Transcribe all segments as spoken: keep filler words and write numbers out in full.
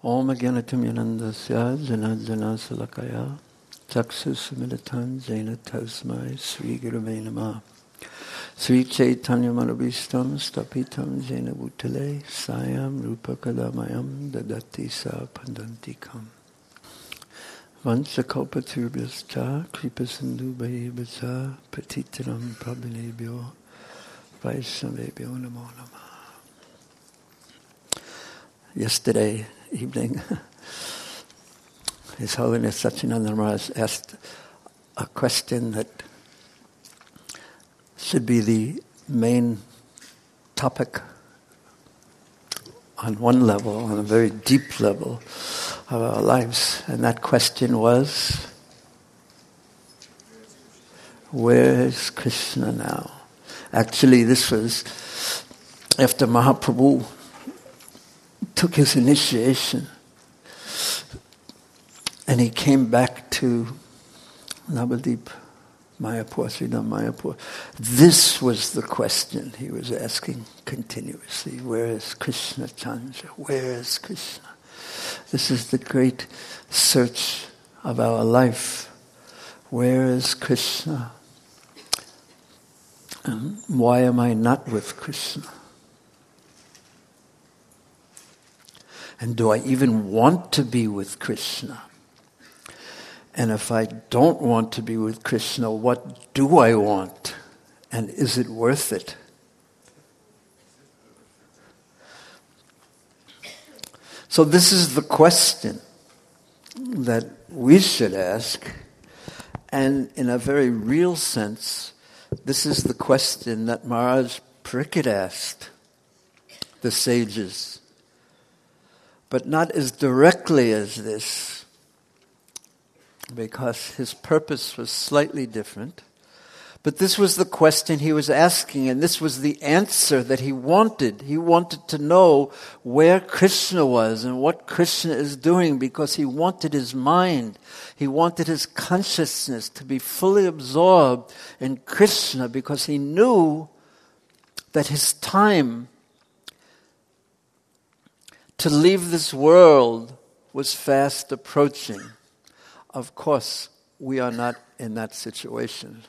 Om Agyanattam Yanandasya Jana Jana Salakaya Chaksus Militan Jena Tasmai Sri Gurave Namah Sri Chaitanya Manabhistam Stapitam Jena Bhutale Sayam Rupa Kadamayam Dadati Sa Pandantikam Vanchakalpaturbhyascha Kripasindu Bhaibhacha Patitaram Prabhinebhyo Vaishnavebhyo Namo Namah. Yesterday evening, His Holiness Satyananda Maharaj asked a question that should be the main topic on one level, on a very deep level of our lives. And that question was, where is Krishna now? Actually, this was after Mahaprabhu took his initiation and he came back to Navadip, Mayapur, Sridham Mayapur. This was the question he was asking continuously. Where is Krishna Chandra? Where is Krishna? This is the great search of our life. Where is Krishna? And why am I not with Krishna? And do I even want to be with Krishna? And if I don't want to be with Krishna, what do I want? And is it worth it? So this is the question that we should ask. And in a very real sense, this is the question that Maharaj Parikshit asked the sages. But not as directly as this, because his purpose was slightly different. But this was the question he was asking, and this was the answer that he wanted. He wanted to know where Krishna was and what Krishna is doing, because he wanted his mind, he wanted his consciousness to be fully absorbed in Krishna, because he knew that his time to leave this world was fast approaching. Of course, we are not in that situation.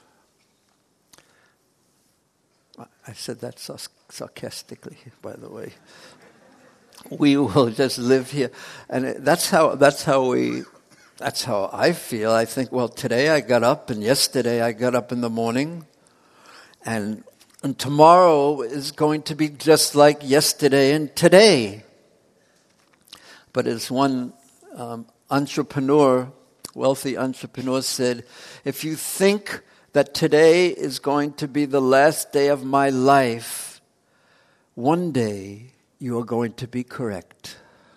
I said that sarcastically, by the way. We will just live here, and that's how that's how we that's how I feel. I think, well, today I got up, and yesterday I got up in the morning, and and tomorrow is going to be just like yesterday and today. But as one um, entrepreneur, wealthy entrepreneur said, if you think that today is going to be the last day of my life, one day you are going to be correct.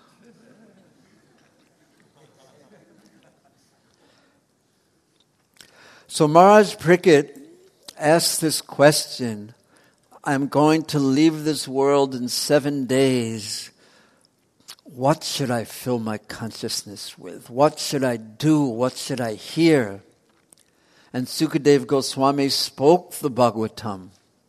So Maharaj Parikshit asked this question, I'm going to leave this world in seven days. What should I fill my consciousness with? What should I do? What should I hear? And Sukadeva Goswami spoke the Bhagavatam.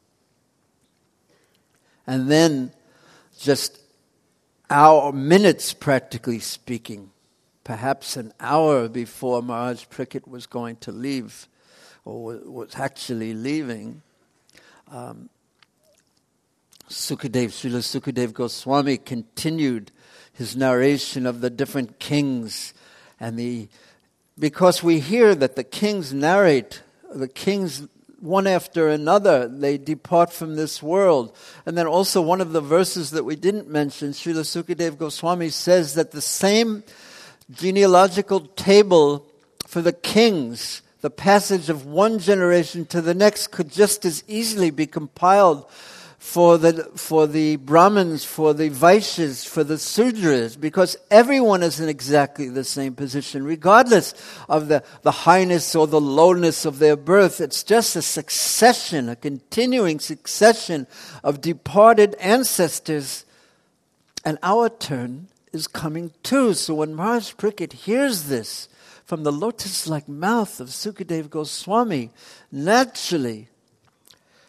And then, just hour, minutes practically speaking, perhaps an hour before Maharaj Parikshit was going to leave, or was actually leaving, um, Sukadeva, Srila Sukadeva Goswami continued his narration of the different kings, and the because we hear that the kings narrate, the kings one after another, they depart from this world. And then also one of the verses that we didn't mention, Srila Sukadeva Goswami says that the same genealogical table for the kings, the passage of one generation to the next, could just as easily be compiled for the for the Brahmins, for the Vaishyas, for the Sudras, because everyone is in exactly the same position, regardless of the, the highness or the lowness of their birth. It's just a succession, a continuing succession of departed ancestors, and our turn is coming too. So when Maharaj Parikshit hears this from the lotus-like mouth of Sukadeva Goswami, naturally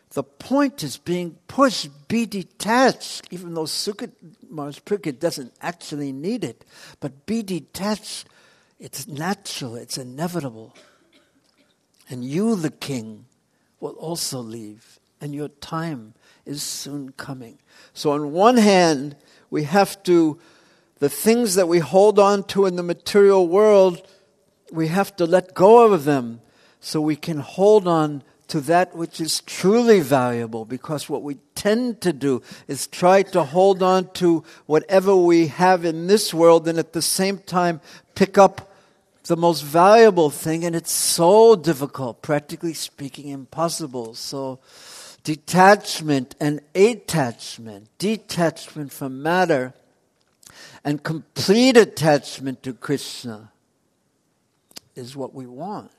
The point is being pushed, be detached, even though Sukha Maharaj Parikshit doesn't actually need it. But be detached, it's natural, it's inevitable. And you, the king, will also leave, and your time is soon coming. So on one hand, we have to, the things that we hold on to in the material world, we have to let go of them so we can hold on to that which is truly valuable, because what we tend to do is try to hold on to whatever we have in this world and at the same time pick up the most valuable thing, and it's so difficult, practically speaking impossible. So detachment and attachment, detachment from matter and complete attachment to Krishna is what we want.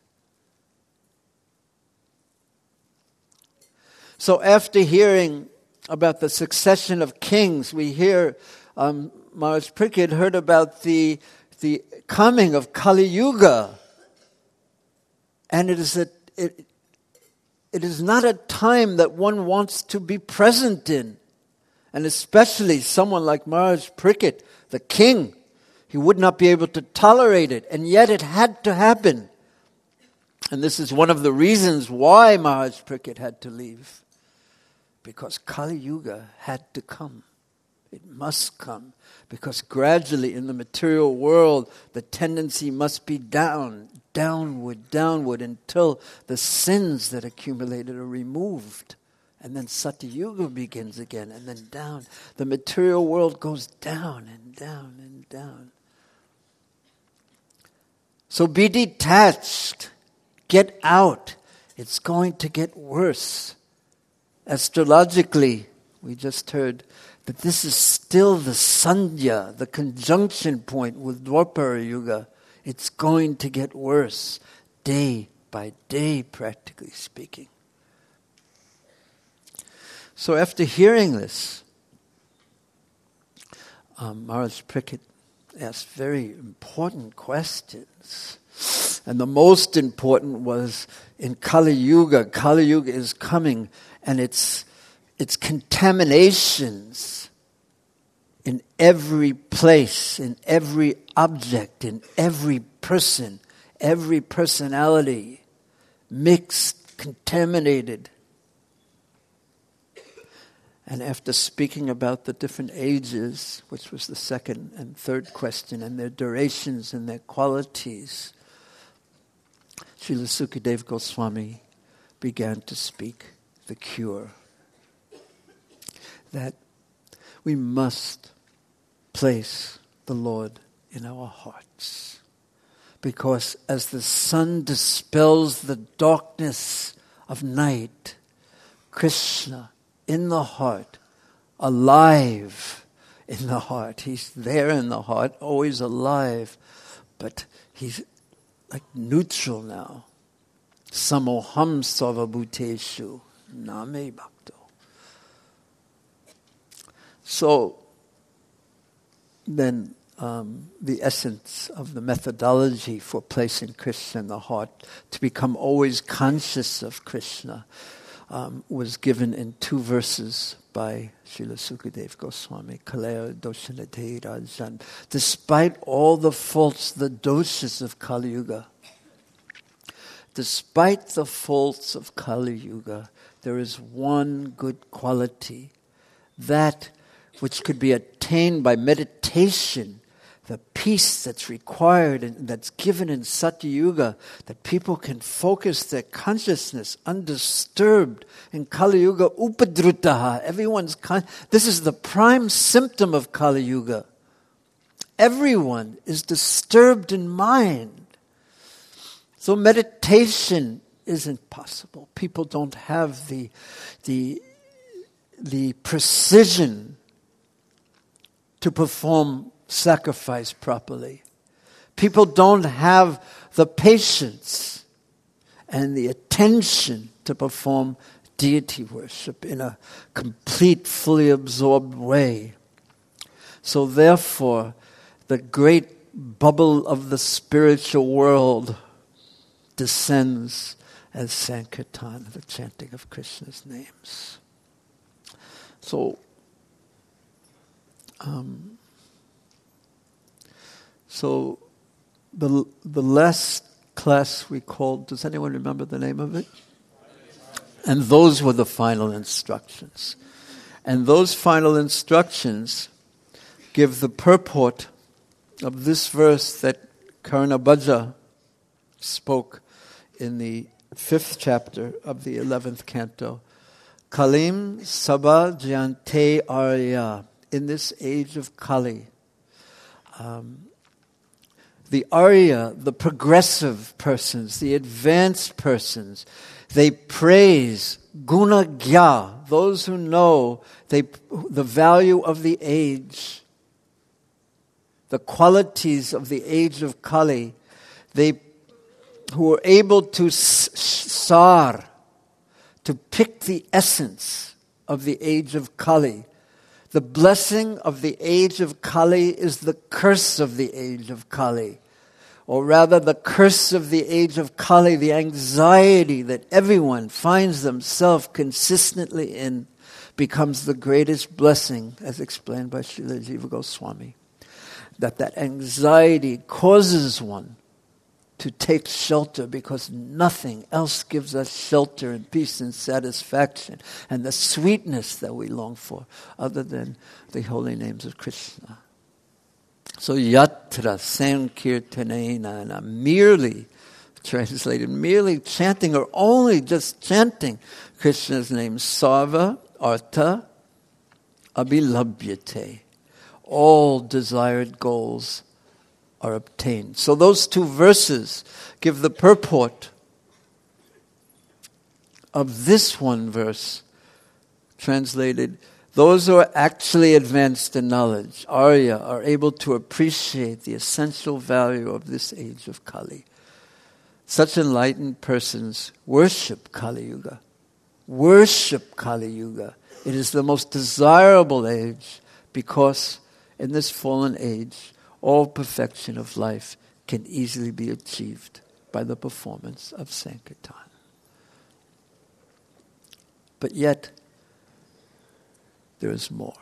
So after hearing about the succession of kings, we hear um, Maharaj Parikshit heard about the the coming of Kali Yuga, and it is a it, it is not a time that one wants to be present in, and especially someone like Maharaj Parikshit, the king, he would not be able to tolerate it, and yet it had to happen, and this is one of the reasons why Maharaj Parikshit had to leave. Because Kali Yuga had to come. It must come. Because gradually in the material world, the tendency must be down, downward, downward, until the sins that accumulated are removed. And then Satya Yuga begins again, and then down. The material world goes down and down and down. So be detached. Get out. It's going to get worse. Astrologically, we just heard that this is still the sandhya, the conjunction point with Dwapara Yuga. It's going to get worse, day by day, practically speaking. So after hearing this, um, Maharaj Parikshit asked very important questions. And the most important was in Kali Yuga. Kali Yuga is coming, and it's it's contaminations in every place, in every object, in every person, every personality, mixed, contaminated. And after speaking about the different ages, which was the second and third question, and their durations and their qualities, Srila Sukadeva Goswami began to speak the cure. That we must place the Lord in our hearts. Because as the sun dispels the darkness of night, Krishna in the heart, alive in the heart. He's there in the heart, always alive, but he's like neutral now. Samoham sarvabhuteshu name bhakto. So then um, the essence of the methodology for placing Krishna in the heart, to become always conscious of Krishna, um, was given in two verses by Srila Sukadeva Goswami. Kalaya doshanate rajan. Despite all the faults, the doshas of Kali Yuga, despite the faults of Kali Yuga, there is one good quality, that which could be attained by meditation, the peace that's required and that's given in Satya Yuga, that people can focus their consciousness undisturbed. In Kali Yuga, upadrutaha, everyone's con- this is the prime symptom of Kali Yuga. Everyone is disturbed in mind. So meditation isn't possible. People don't have the the the precision to perform sacrifice properly. People don't have the patience and the attention to perform deity worship in a complete, fully absorbed way. So therefore, the great bubble of the spiritual world descends as Sankirtan, the chanting of Krishna's names. So, um, so the the last class we called, does anyone remember the name of it? And those were the final instructions. And those final instructions give the purport of this verse that Karnabhaja spoke in the fifth chapter of the eleventh canto. Kalim Sabha Jyante Arya. In this age of Kali, um, the Arya, the progressive persons, the advanced persons, they praise Guna Gya, those who know they, the value of the age, the qualities of the age of Kali, they who are able to sar, to pick the essence of the age of Kali. The blessing of the age of Kali is the curse of the age of Kali. Or rather, the curse of the age of Kali, the anxiety that everyone finds themselves consistently in, becomes the greatest blessing, as explained by Srila Jiva Goswami. That that anxiety causes one to take shelter because nothing else gives us shelter and peace and satisfaction and the sweetness that we long for other than the holy names of Krishna. So yatra sankirtanena, merely translated, merely chanting or only just chanting Krishna's name, sarva artha abhilabhyate. All desired goals are obtained. So those two verses give the purport of this one verse, translated, those who are actually advanced in knowledge, Arya, are able to appreciate the essential value of this age of Kali. Such enlightened persons worship Kali Yuga. Worship Kali Yuga. It is the most desirable age because in this fallen age, all perfection of life can easily be achieved by the performance of Sankirtan. But yet, there is more.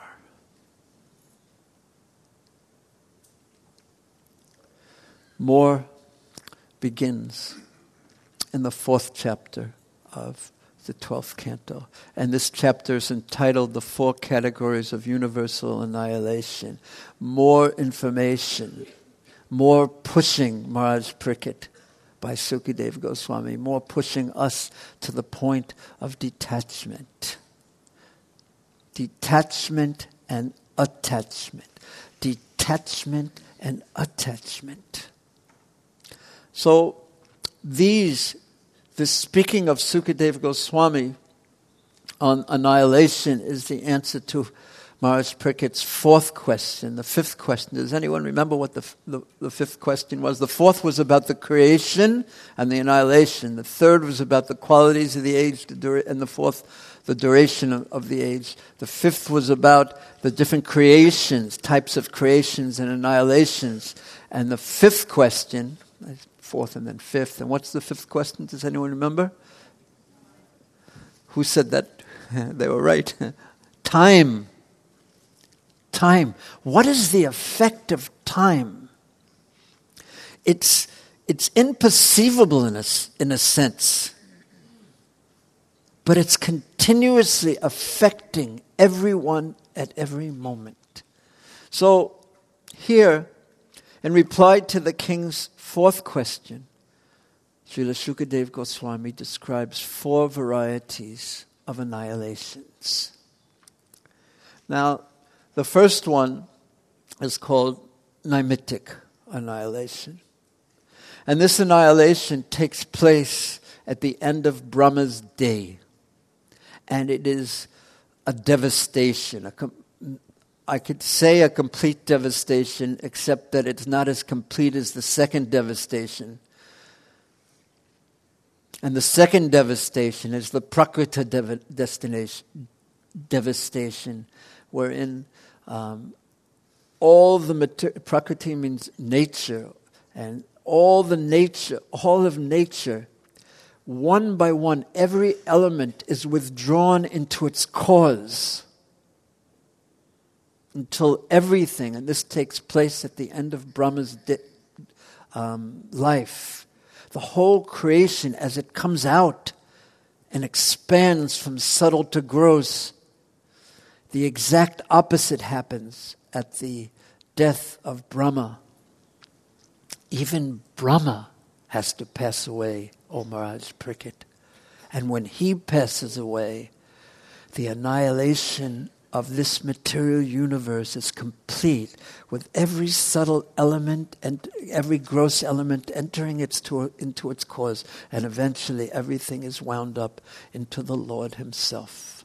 More begins in the fourth chapter of the twelfth canto. And this chapter is entitled The Four Categories of Universal Annihilation. More information, more pushing Maharaj Parikshit by Sukadeva Goswami, more pushing us to the point of detachment. Detachment and attachment. Detachment and attachment. So these, this speaking of Sukadeva Goswami on annihilation is the answer to Maharaj Parikshit's fourth question. The fifth question, does anyone remember what the, the, the fifth question was? The fourth was about the creation and the annihilation. The third was about the qualities of the age, the dura- and the fourth, the duration of, of the age. The fifth was about the different creations, types of creations and annihilations. And the fifth question, fourth and then fifth, and what's the fifth question? Does anyone remember? Who said that? They were right. Time. Time. What is the effect of time? It's it's imperceivable in a, in a sense, but it's continuously affecting everyone at every moment. So here, in reply to the king's fourth question, Srila Shukadeva Goswami describes four varieties of annihilations. Now, the first one is called naimittic annihilation. And this annihilation takes place at the end of Brahma's day. And it is a devastation. A com- I could say a complete devastation, except that it's not as complete as the second devastation. And the second devastation is the prakrita dev- destination, devastation, wherein um, all the mater- prakriti means nature, and all the nature, all of nature one by one, every element is withdrawn into its cause until everything, and this takes place at the end of Brahma's di- um, life, the whole creation as it comes out and expands from subtle to gross, the exact opposite happens at the death of Brahma. Even Brahma has to pass away, O Maharaj Parikshit. And when he passes away, the annihilation of this material universe is complete, with every subtle element and every gross element entering its to, into its cause, and eventually everything is wound up into the Lord himself.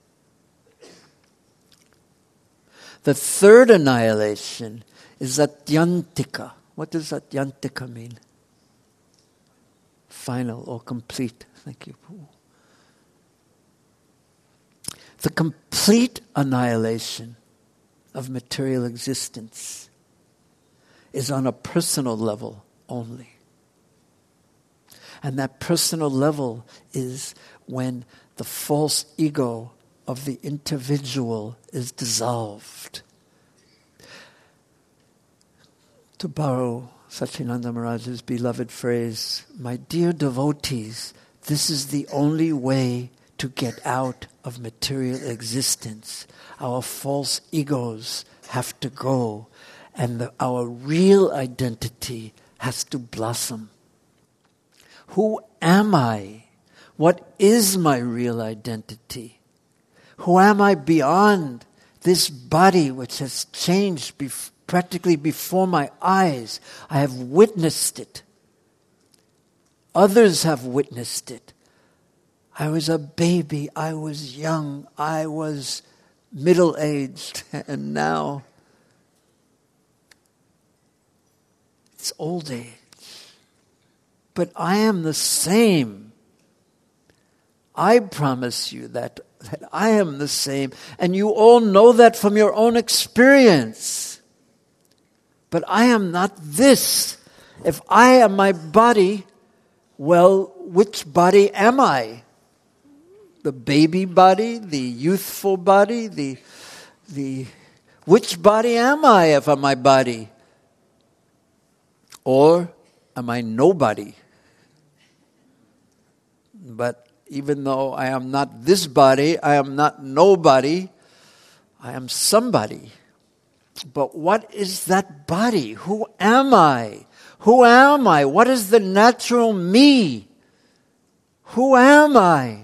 The third annihilation is Atyantika. What does Atyantika mean? Final or complete. Thank you. The complete annihilation of material existence is on a personal level only. And that personal level is when the false ego of the individual is dissolved. To borrow Satchidananda Maharaj's beloved phrase, my dear devotees, this is the only way to get out of material existence. Our false egos have to go, and the, our real identity has to blossom. Who am I? What is my real identity? Who am I beyond this body which has changed bef- practically before my eyes? I have witnessed it. Others have witnessed it. I was a baby, I was young, I was middle-aged, and now it's old age. But I am the same. I promise you that, that I am the same, and you all know that from your own experience. But I am not this. If I am my body, well, which body am I? The baby body, the youthful body, the the which body am I if I'm my body? Or am I nobody? But even though I am not this body, I am not nobody, I am somebody. But what is that body? Who am I? Who am I? What is the natural me? Who am I?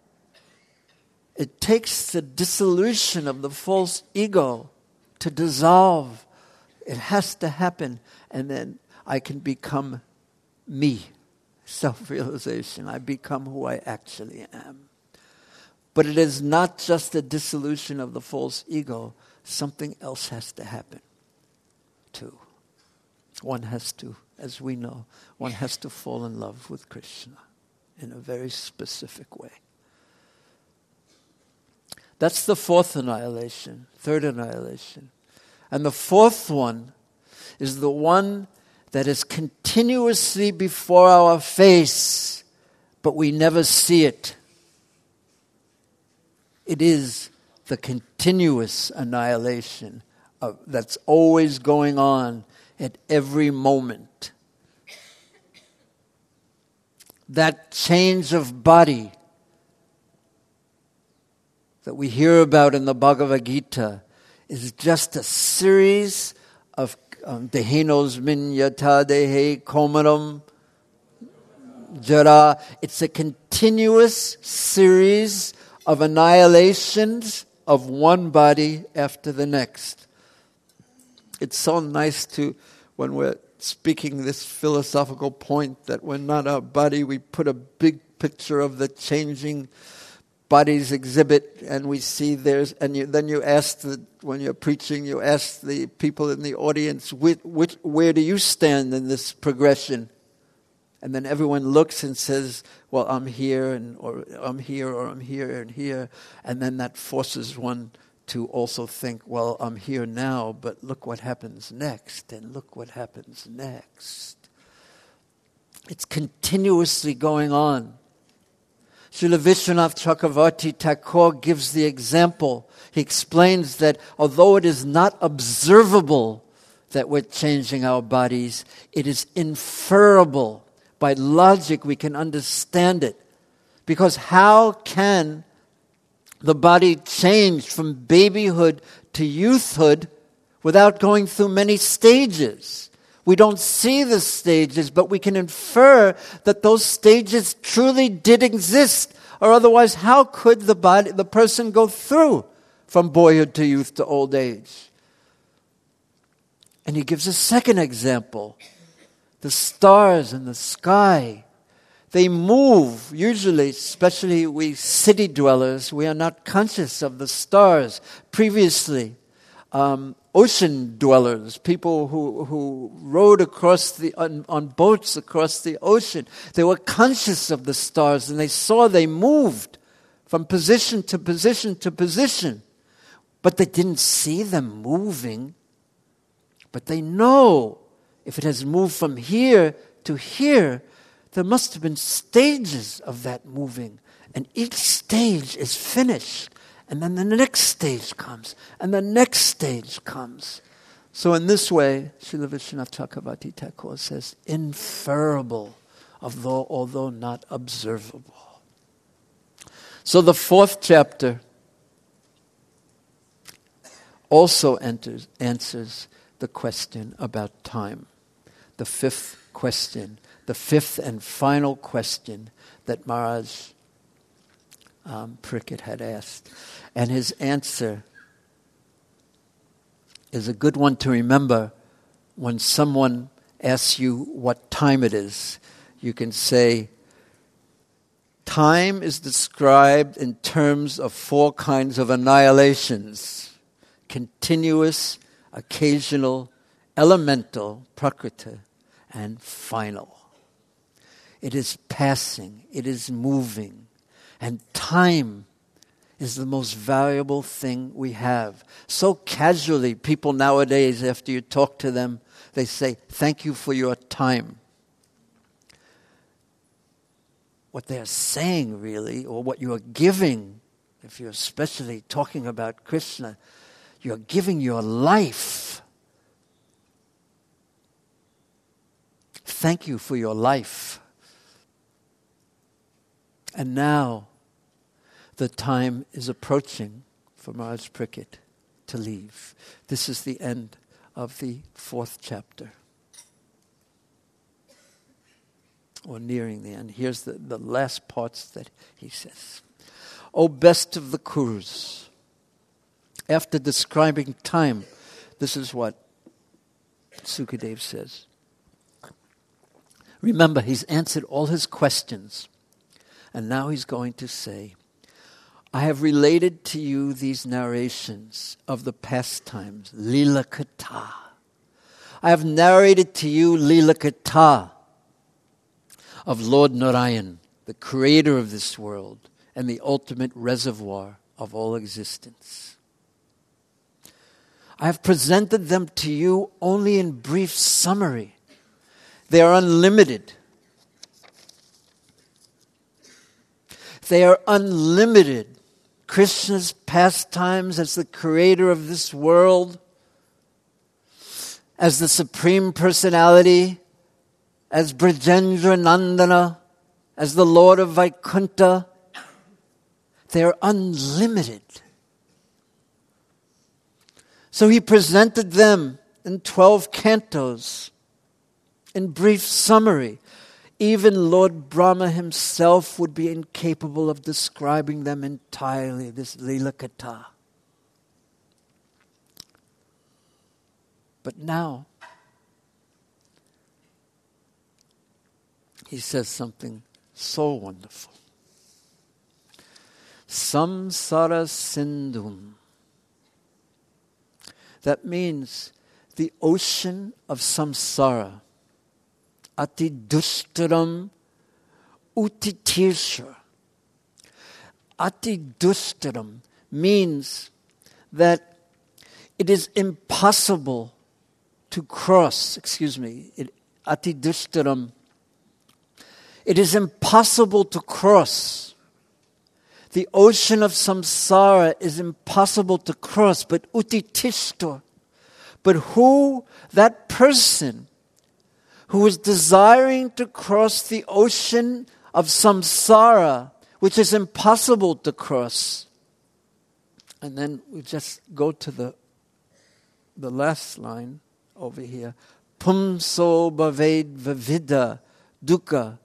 It takes the dissolution of the false ego to dissolve. It has to happen. And then I can become me. Self-realization. I become who I actually am. But it is not just the dissolution of the false ego. Something else has to happen too. One has to, as we know, one has to fall in love with Krishna in a very specific way. That's the fourth annihilation, third annihilation. And the fourth one is the one that is continuously before our face, but we never see it. It is the continuous annihilation of, that's always going on at every moment. That change of body that we hear about in the Bhagavad Gita is just a series of um, dehenos min yata dehe komaram jara. It's a continuous series of annihilations of one body after the next. It's so nice to, when we're speaking this philosophical point, that we're not our body, we put a big picture of the changing bodies exhibit, and we see there's, and you, then you ask the, when you're preaching, you ask the people in the audience, which, which, where do you stand in this progression? And then everyone looks and says, well, I'm here, and or I'm here, or I'm here, and here. And then that forces one to also think, well, I'm here now, but look what happens next, and look what happens next. It's continuously going on. Srila Vishwanath Chakravarti Thakur gives the example. He explains that although it is not observable that we're changing our bodies, it is inferable. By logic, we can understand it. Because how can the body change from babyhood to youthhood without going through many stages? We don't see the stages, but we can infer that those stages truly did exist. Or otherwise, how could the body, the person go through from boyhood to youth to old age? And he gives a second example. The stars in the sky, they move. Usually, especially we city dwellers, we are not conscious of the stars. Previously, um, ocean dwellers, people who, who rode across the on, on boats across the ocean, they were conscious of the stars and they saw they moved from position to position to position. But they didn't see them moving. But they know if it has moved from here to here, there must have been stages of that moving. And each stage is finished. And then the next stage comes. And the next stage comes. So in this way, Srila Vishwanath Chakravarti Thakur says, inferable, although, although not observable. So the fourth chapter also enters, answers the question about time. The fifth question, the fifth and final question that Maharaj um, Parikshit had asked. And his answer is a good one to remember when someone asks you what time it is. You can say, time is described in terms of four kinds of annihilations: continuous, occasional, elemental, prakriti, and final. It is passing, it is moving, and time is the most valuable thing we have. So casually, people nowadays, after you talk to them, they say, thank you for your time. What they're saying really, or what you are giving, if you're especially talking about Krishna, you're giving your life. Thank you for your life. And now, the time is approaching for Maharaj Parikshit to leave. This is the end of the fourth chapter. Or nearing the end. Here's the, the last parts that he says. O best of the Kurus. After describing time, this is what Sukadev says. Remember, he's answered all his questions. And now he's going to say, I have related to you these narrations of the pastimes, Lila Katha. I have narrated to you Lila Katha of Lord Narayan, the creator of this world and the ultimate reservoir of all existence. I have presented them to you only in brief summary. They are unlimited. They are unlimited. Krishna's pastimes as the creator of this world, as the Supreme Personality, as Brajendra Nandana, as the Lord of Vaikuntha, they are unlimited. So he presented them in twelve cantos, in brief summary. Even Lord Brahma himself would be incapable of describing them entirely, this Lila Katha. But now, he says something so wonderful. Samsara Sindhum. That means the ocean of samsara. Ati dushtaram utitirshra. Ati dushtaram means that it is impossible to cross, excuse me, it, ati dushtaram, it is impossible to cross The ocean of samsara is impossible to cross, but utitishto. But who, that person who is desiring to cross the ocean of samsara, which is impossible to cross. And then we just go to the, the last line over here. Pumso bhaved vavida dukkha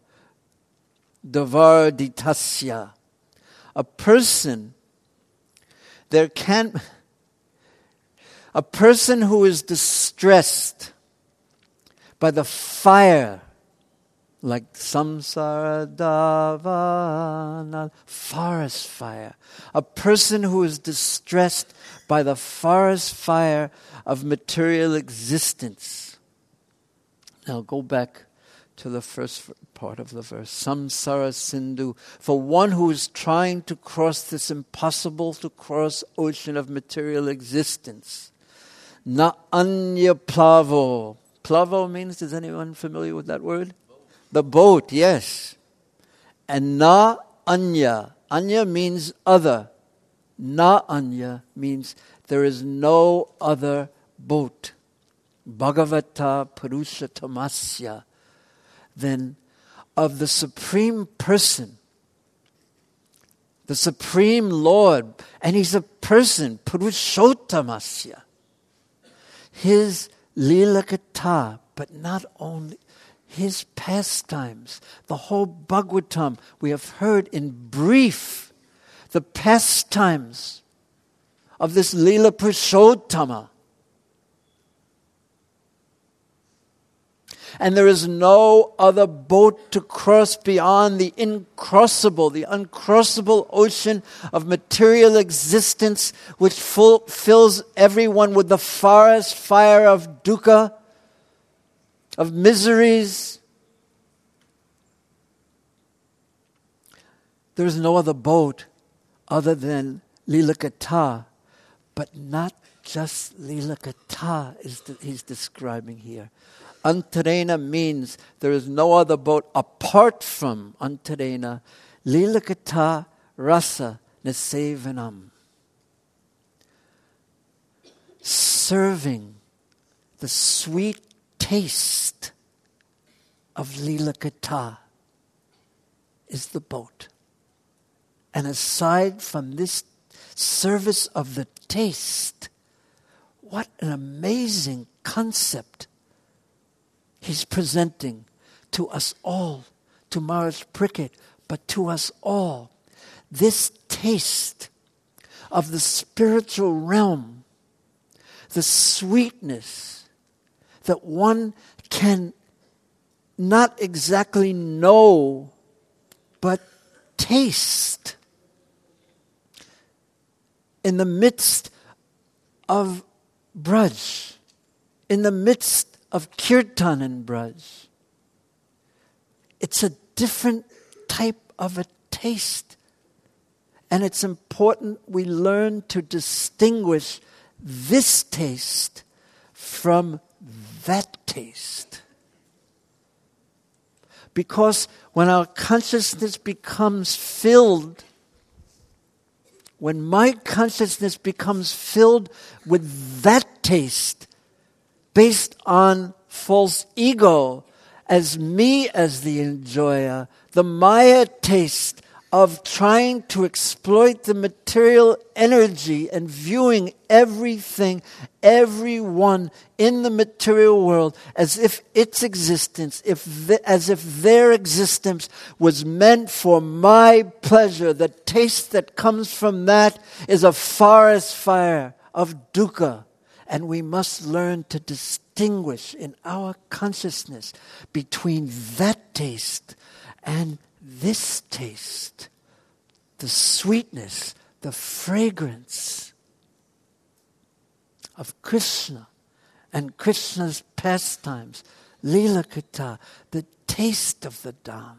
davarditasya. A person, there can, a person who is distressed by the fire, like samsara davana, forest fire. A person who is distressed by the forest fire of material existence. Now go back to the first part of the verse. Samsara Sindhu. For one who is trying to cross this impossible to cross ocean of material existence. Na anya plavo. Plavo means, is anyone familiar with that word? The boat, yes. And na anya. Anya means other. Na anya means there is no other boat. Bhagavata Purushottammasya. Then of the Supreme Person, the Supreme Lord, and He's a person, Purushottammasya. His Lilakatha, but not only His pastimes, the whole Bhagavatam, we have heard in brief the pastimes of this Lila Purushottama. And there is no other boat to cross beyond the incrossable, the uncrossable ocean of material existence, which full, fills everyone with the forest fire of dukkha, of miseries. There is no other boat other than Lilakatha, but not just Lilakatha is the, he's describing here. Antarena means there is no other boat apart from Antarena. Lilakatha rasa nesevanam. Serving the sweet taste of Lilakatha is the boat. And aside from this service of the taste, what an amazing concept He's presenting to us all, to Maharaj Parikshit, but to us all. This taste of the spiritual realm, the sweetness that one can not exactly know, but taste in the midst of Braj, in the midst of kirtan and Braj. It's a different type of a taste. And it's important we learn to distinguish this taste from that taste. Because when our consciousness becomes filled, when my consciousness becomes filled with that taste, based on false ego, as me as the enjoyer, the Maya taste of trying to exploit the material energy and viewing everything, everyone in the material world as if its existence, if the, as if their existence was meant for my pleasure. The taste that comes from that is a forest fire of dukkha. And we must learn to distinguish in our consciousness between that taste and this taste. The sweetness, the fragrance of Krishna and Krishna's pastimes, Lilakatha, the taste of the Dham.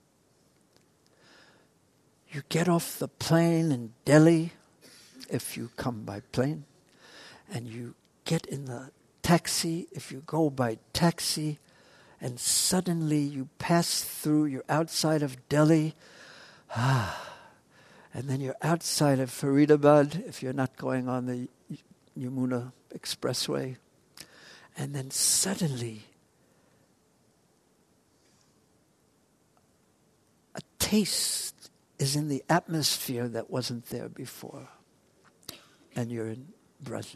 You get off the plane in Delhi, if you come by plane, and you get in the taxi, if you go by taxi, and suddenly you pass through, you're outside of Delhi, ah, And then you're outside of Faridabad, if you're not going on the Yamuna Expressway. And then suddenly, a taste is in the atmosphere that wasn't there before. And you're in Braja.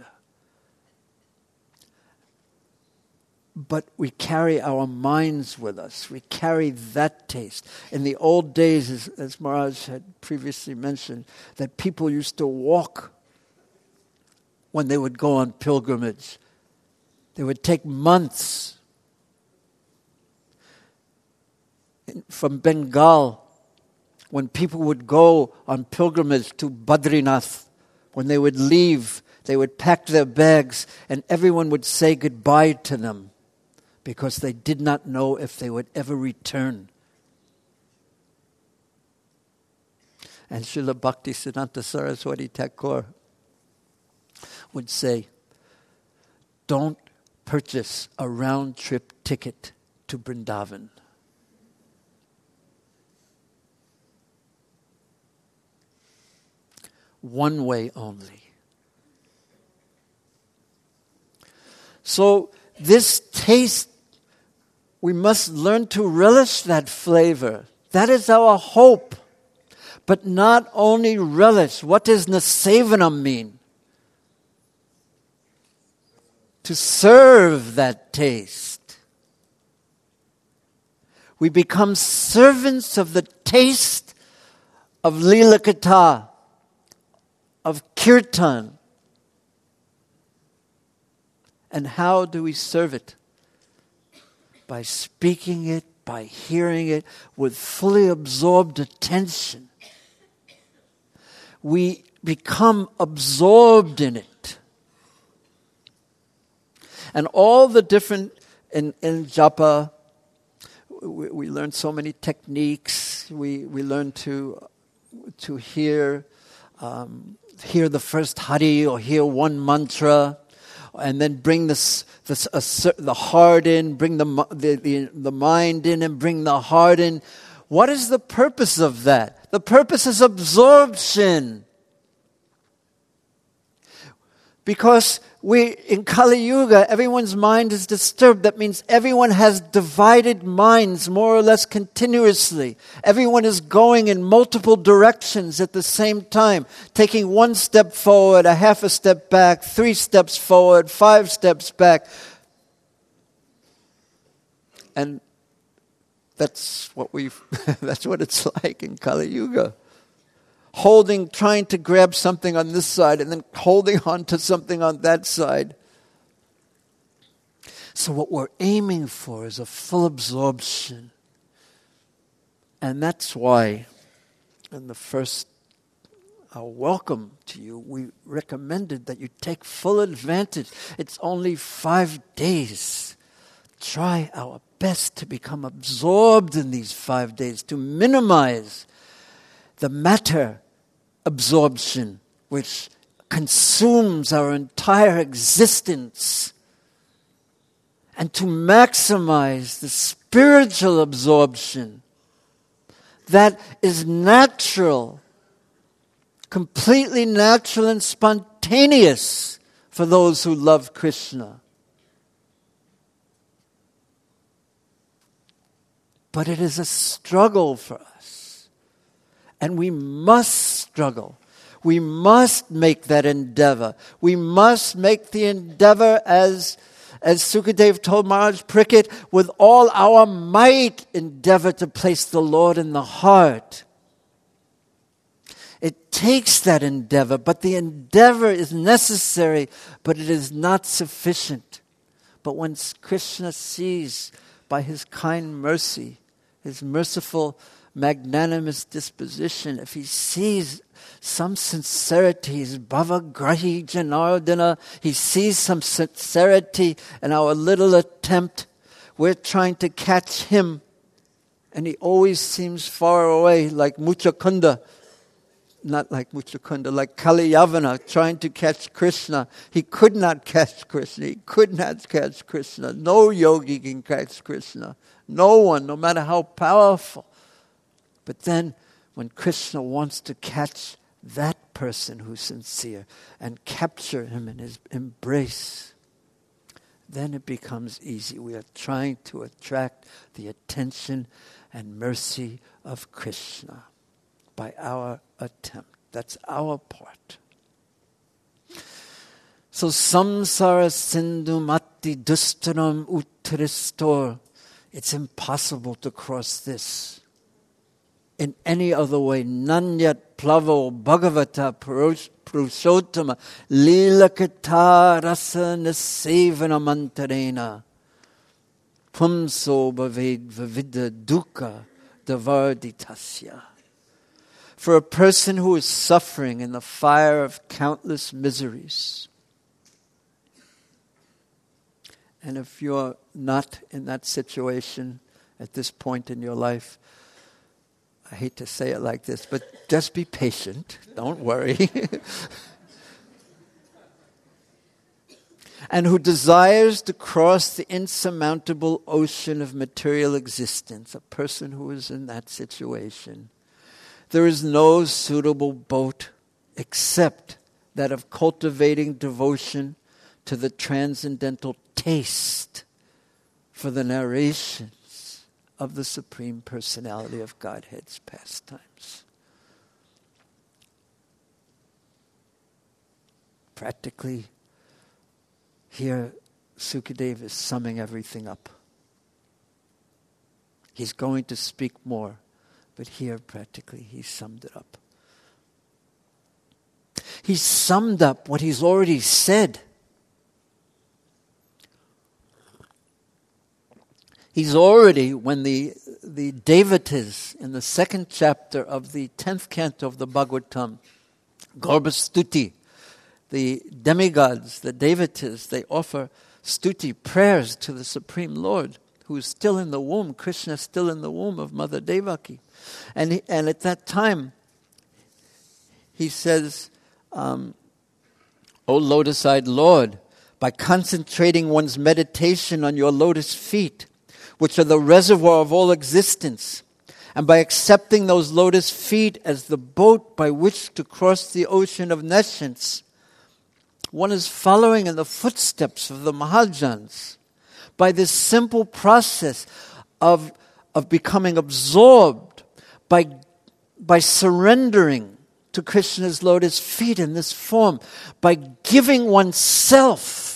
But we carry our minds with us. We carry that taste. In the old days, as, as Maharaj had previously mentioned, that people used to walk when they would go on pilgrimage. They would take months. In, from Bengal, when people would go on pilgrimage to Badrinath, when they would leave, they would pack their bags and everyone would say goodbye to them, because they did not know if they would ever return. And Srila Bhaktisiddhanta Saraswati Thakur would say, don't purchase a round-trip ticket to Vrindavan. One way only. So this taste, we must learn to relish that flavor. That is our hope. But not only relish. What does nasevanam mean? To serve that taste. We become servants of the taste of Leela Katha, of Kirtan. And how do we serve it? By speaking it, by hearing it, with fully absorbed attention. We become absorbed in it. And all the different, in, in japa, we, we learn so many techniques. We, we learn to, to hear, um, hear the first hari or hear one mantra. And then bring this, this uh, the heart in, bring the, the the the mind in, and bring the heart in. What is the purpose of that? The purpose is absorption. Because we in Kali Yuga, everyone's mind is disturbed. That means everyone has divided minds more or less continuously. Everyone is going in multiple directions at the same time, taking one step forward, a half a step back, three steps forward, five steps back. And that's what we that's what it's like in Kali Yuga. Holding, trying to grab something on this side and then holding on to something on that side. So what we're aiming for is a full absorption. And that's why in the first uh, welcome to you, we recommended that you take full advantage. It's only five days. Try our best to become absorbed in these five days, to minimize the matter absorption, which consumes our entire existence, and to maximize the spiritual absorption that is natural, completely natural and spontaneous for those who love Krishna. But it is a struggle for us. And we must struggle. We must make that endeavor. We must make the endeavor, as, as Sukadev told Maharaj Parikshit, with all our might endeavor to place the Lord in the heart. It takes that endeavor, but the endeavor is necessary, but it is not sufficient. But when Krishna sees by his kind mercy, his merciful magnanimous disposition, if he sees some sincerity, his bhavagrahi janardana, he sees some sincerity in our little attempt, we're trying to catch him, and he always seems far away, like Muchakunda, not like Muchakunda, like Kaliyavana, trying to catch Krishna. He could not catch Krishna. He could not catch Krishna. No yogi can catch Krishna. No one, no matter how powerful. But then when Krishna wants to catch that person who's sincere and capture him in his embrace, then it becomes easy. We are trying to attract the attention and mercy of Krishna by our attempt. That's our part. So samsara sindhu matti dustaram uttristor. It's impossible to cross this in any other way. Nanyat plavo bhagavata purushottama lilakata rasa nasevana mantarena pumso bhaved vavida dukkha davarditasya. For a person who is suffering in the fire of countless miseries, and if you're not in that situation at this point in your life, I hate to say it like this, but just be patient. Don't worry. And who desires to cross the insurmountable ocean of material existence, a person who is in that situation, there is no suitable boat except that of cultivating devotion to the transcendental taste for the narrations of the Supreme Personality of Godhead's pastimes. Practically, here Sukadeva is summing everything up. He's going to speak more, but here practically he summed it up. He summed up what he's already said. He's already, when the, the devatas in the second chapter of the tenth canto of the Bhagavatam, Garbhastuti, the demigods, the devatas, they offer stuti, prayers to the Supreme Lord, who is still in the womb, Krishna is still in the womb of Mother Devaki. And, he, and at that time, he says, um, O lotus-eyed Lord, by concentrating one's meditation on your lotus feet, which are the reservoir of all existence, and by accepting those lotus feet as the boat by which to cross the ocean of nescience, one is following in the footsteps of the Mahajans. By this simple process of, of becoming absorbed, by, by surrendering to Krishna's lotus feet in this form, by giving oneself.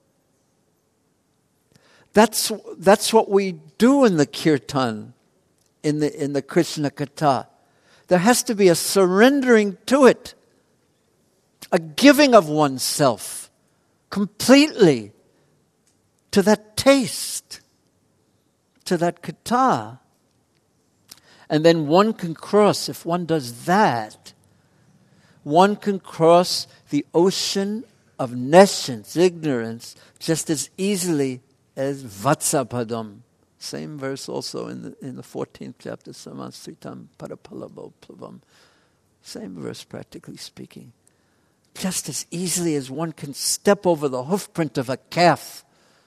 That's that's what we do in the kirtan, in the in the Krishna Katha. There has to be a surrendering to it, a giving of oneself completely to that taste, to that Katha. And then one can cross, if one does that, one can cross the ocean of nescience, ignorance, just as easily as Vatsapadam. Same verse also in the in the fourteenth chapter, Samasritam Parapalabo Plavam. Same verse, practically speaking. Just as easily as one can step over the hoofprint of a calf.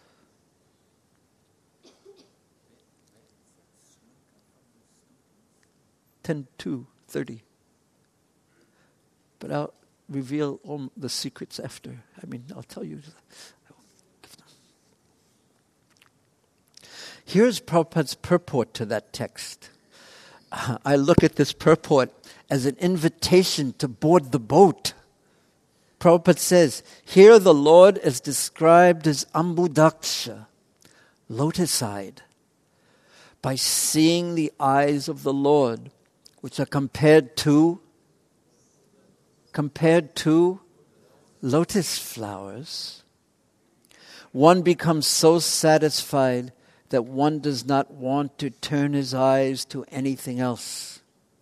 ten two thirty. But I'll reveal all the secrets after. I mean, I'll tell you. Here's Prabhupada's purport to that text. Uh, I look at this purport as an invitation to board the boat. Prabhupada says, here the Lord is described as Ambudaksha, lotus-eyed, by seeing the eyes of the Lord, which are compared to, compared to lotus flowers. One becomes so satisfied that one does not want to turn his eyes to anything else.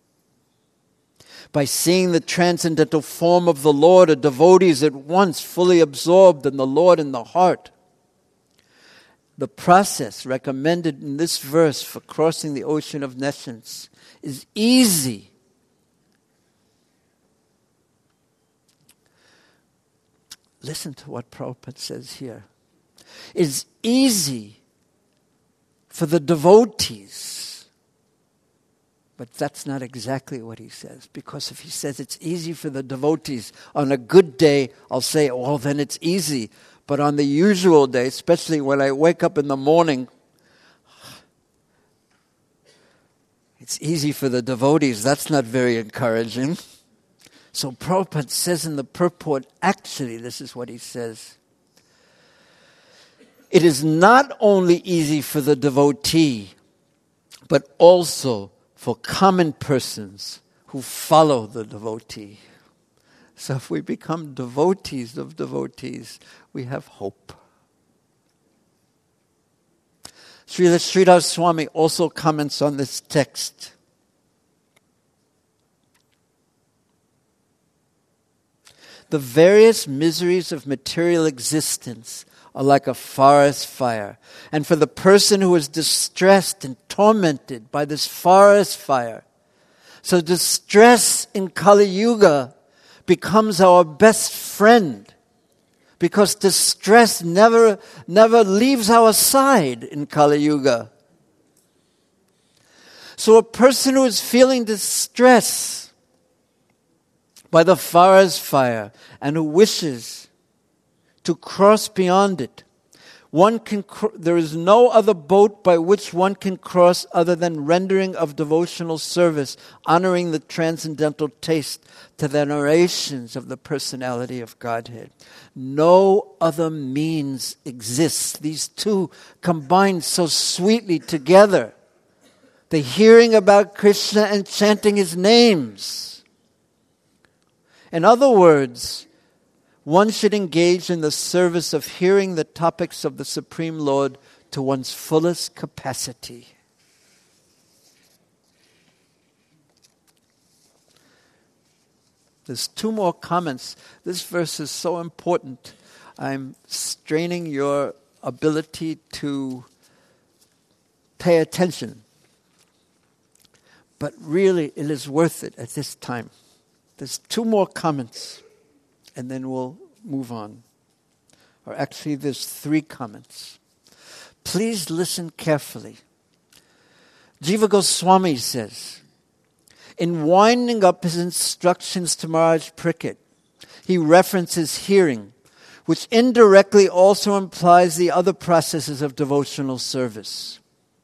By seeing the transcendental form of the Lord, a devotee is at once fully absorbed in the Lord in the heart. The process recommended in this verse for crossing the ocean of nescience is easy. Listen to what Prabhupada says here. It's easy for the devotees, But that's not exactly what he says. Because if he says it's easy for the devotees, on a good day, I'll say, well, then it's easy. But on the usual day, especially when I wake up in the morning, it's easy for the devotees. That's not very encouraging. So Prabhupada says in the purport, actually, this is what he says. It is not only easy for the devotee, but also for common persons who follow the devotee. So if we become devotees of devotees, we have hope. Srila Sridhar Swami also comments on this text. The various miseries of material existence are like a forest fire. And for the person who is distressed and tormented by this forest fire, so distress in Kali Yuga becomes our best friend, because distress never, never leaves our side in Kali Yuga. So a person who is feeling distress by the forest fire and who wishes to cross beyond it, one can. There is no other boat by which one can cross other than rendering of devotional service, honoring the transcendental taste to the narrations of the personality of Godhead. No other means exists. These two combine so sweetly together. The hearing about Krishna and chanting His names. In other words, one should engage in the service of hearing the topics of the Supreme Lord to one's fullest capacity. There's two more comments. This verse is so important. I'm straining your ability to pay attention. But really, it is worth it at this time. There's two more comments. And then we'll move on. Or actually, there's three comments. Please listen carefully. Jiva Goswami says, in winding up his instructions to Maharaj Parikshit, he references hearing, which indirectly also implies the other processes of devotional service.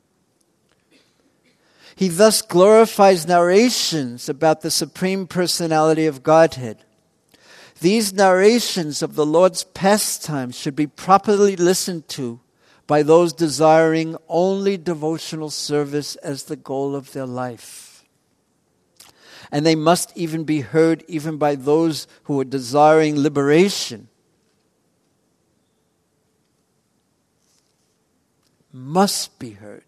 He thus glorifies narrations about the Supreme Personality of Godhead. These narrations of the Lord's pastimes should be properly listened to by those desiring only devotional service as the goal of their life. And they must even be heard even by those who are desiring liberation. Must be heard.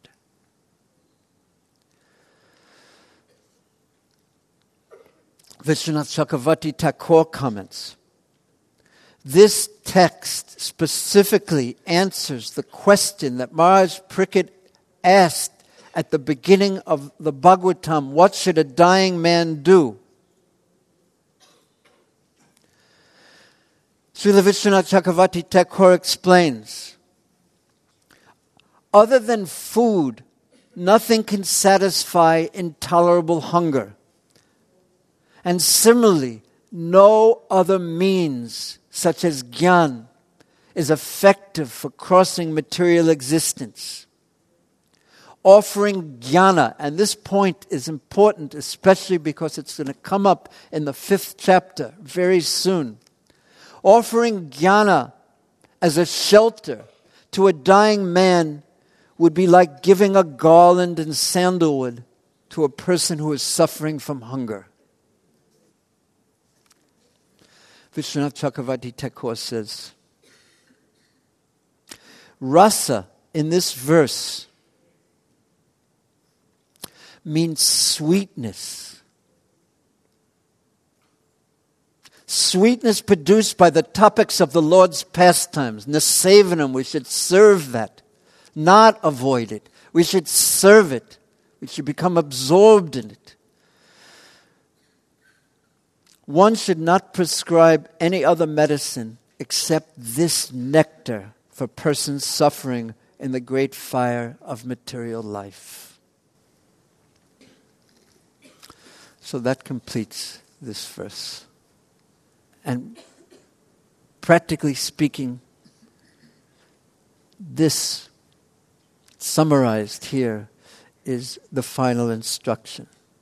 Vishwanath Chakravarti Thakur comments, this text specifically answers the question that Maharaj Parikshit asked at the beginning of the Bhagavatam, what should a dying man do? Srila Vishwanath Chakravarti Thakur explains, other than food, nothing can satisfy intolerable hunger. And similarly, no other means, such as jnana, is effective for crossing material existence. Offering jnana, and this point is important, especially because it's going to come up in the fifth chapter very soon. Offering jnana as a shelter to a dying man would be like giving a garland and sandalwood to a person who is suffering from hunger. Vishwanath Chakravarti Thakur says, rasa in this verse means sweetness. Sweetness produced by the topics of the Lord's pastimes. Nasevanam, we should serve that, not avoid it. We should serve it. We should become absorbed in it. One should not prescribe any other medicine except this nectar for persons suffering in the great fire of material life. So that completes this verse. And practically speaking, this summarized here is the final instruction.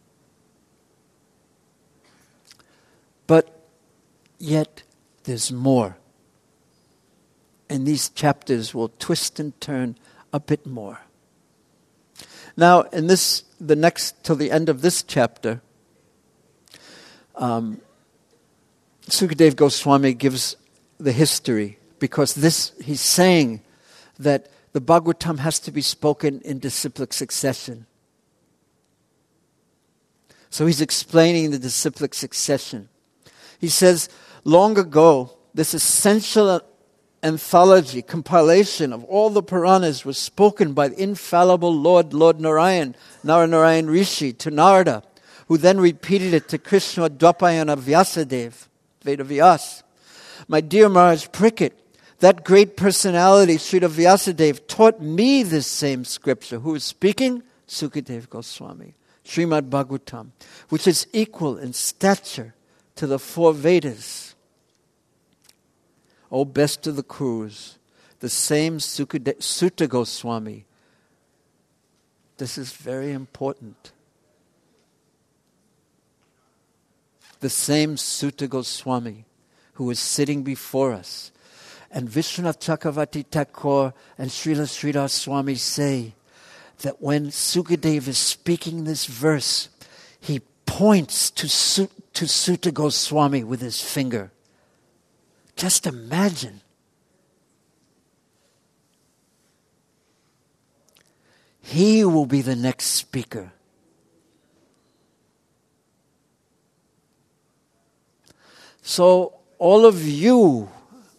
But yet there's more. And these chapters will twist and turn a bit more. Now, in this, the next, till the end of this chapter, um, Sukadeva Goswami gives the history, because this, he's saying that the Bhagavatam has to be spoken in disciplic succession. So he's explaining the disciplic succession. He says, long ago, this essential anthology, compilation of all the Puranas was spoken by the infallible Lord, Lord Narayan, Naranarayan Rishi, to Narada, who then repeated it to Krishna Dwapayana Vyasadeva, Vedavyas. My dear Maharaj Parikshit, that great personality, Srila Vyasadeva, taught me this same scripture. Who is speaking? Sukadeva Goswami. Srimad Bhagavatam, which is equal in stature to the four Vedas. O best of the Kurus, the same Sukadeva, Sutta Goswami. This is very important. The same Sutta Goswami who is sitting before us. And Vishwanath Chakravarti Thakur and Srila Sridhar Swami say that when Sukadeva is speaking this verse, he points to, Su- to Sutta Goswami with his finger. Just imagine. He will be the next speaker. So all of you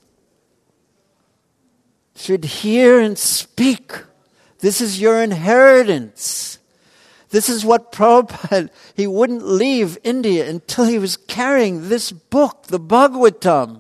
should hear and speak. This is your inheritance. This is what Prabhupada, he wouldn't leave India until he was carrying this book, the Bhagavatam.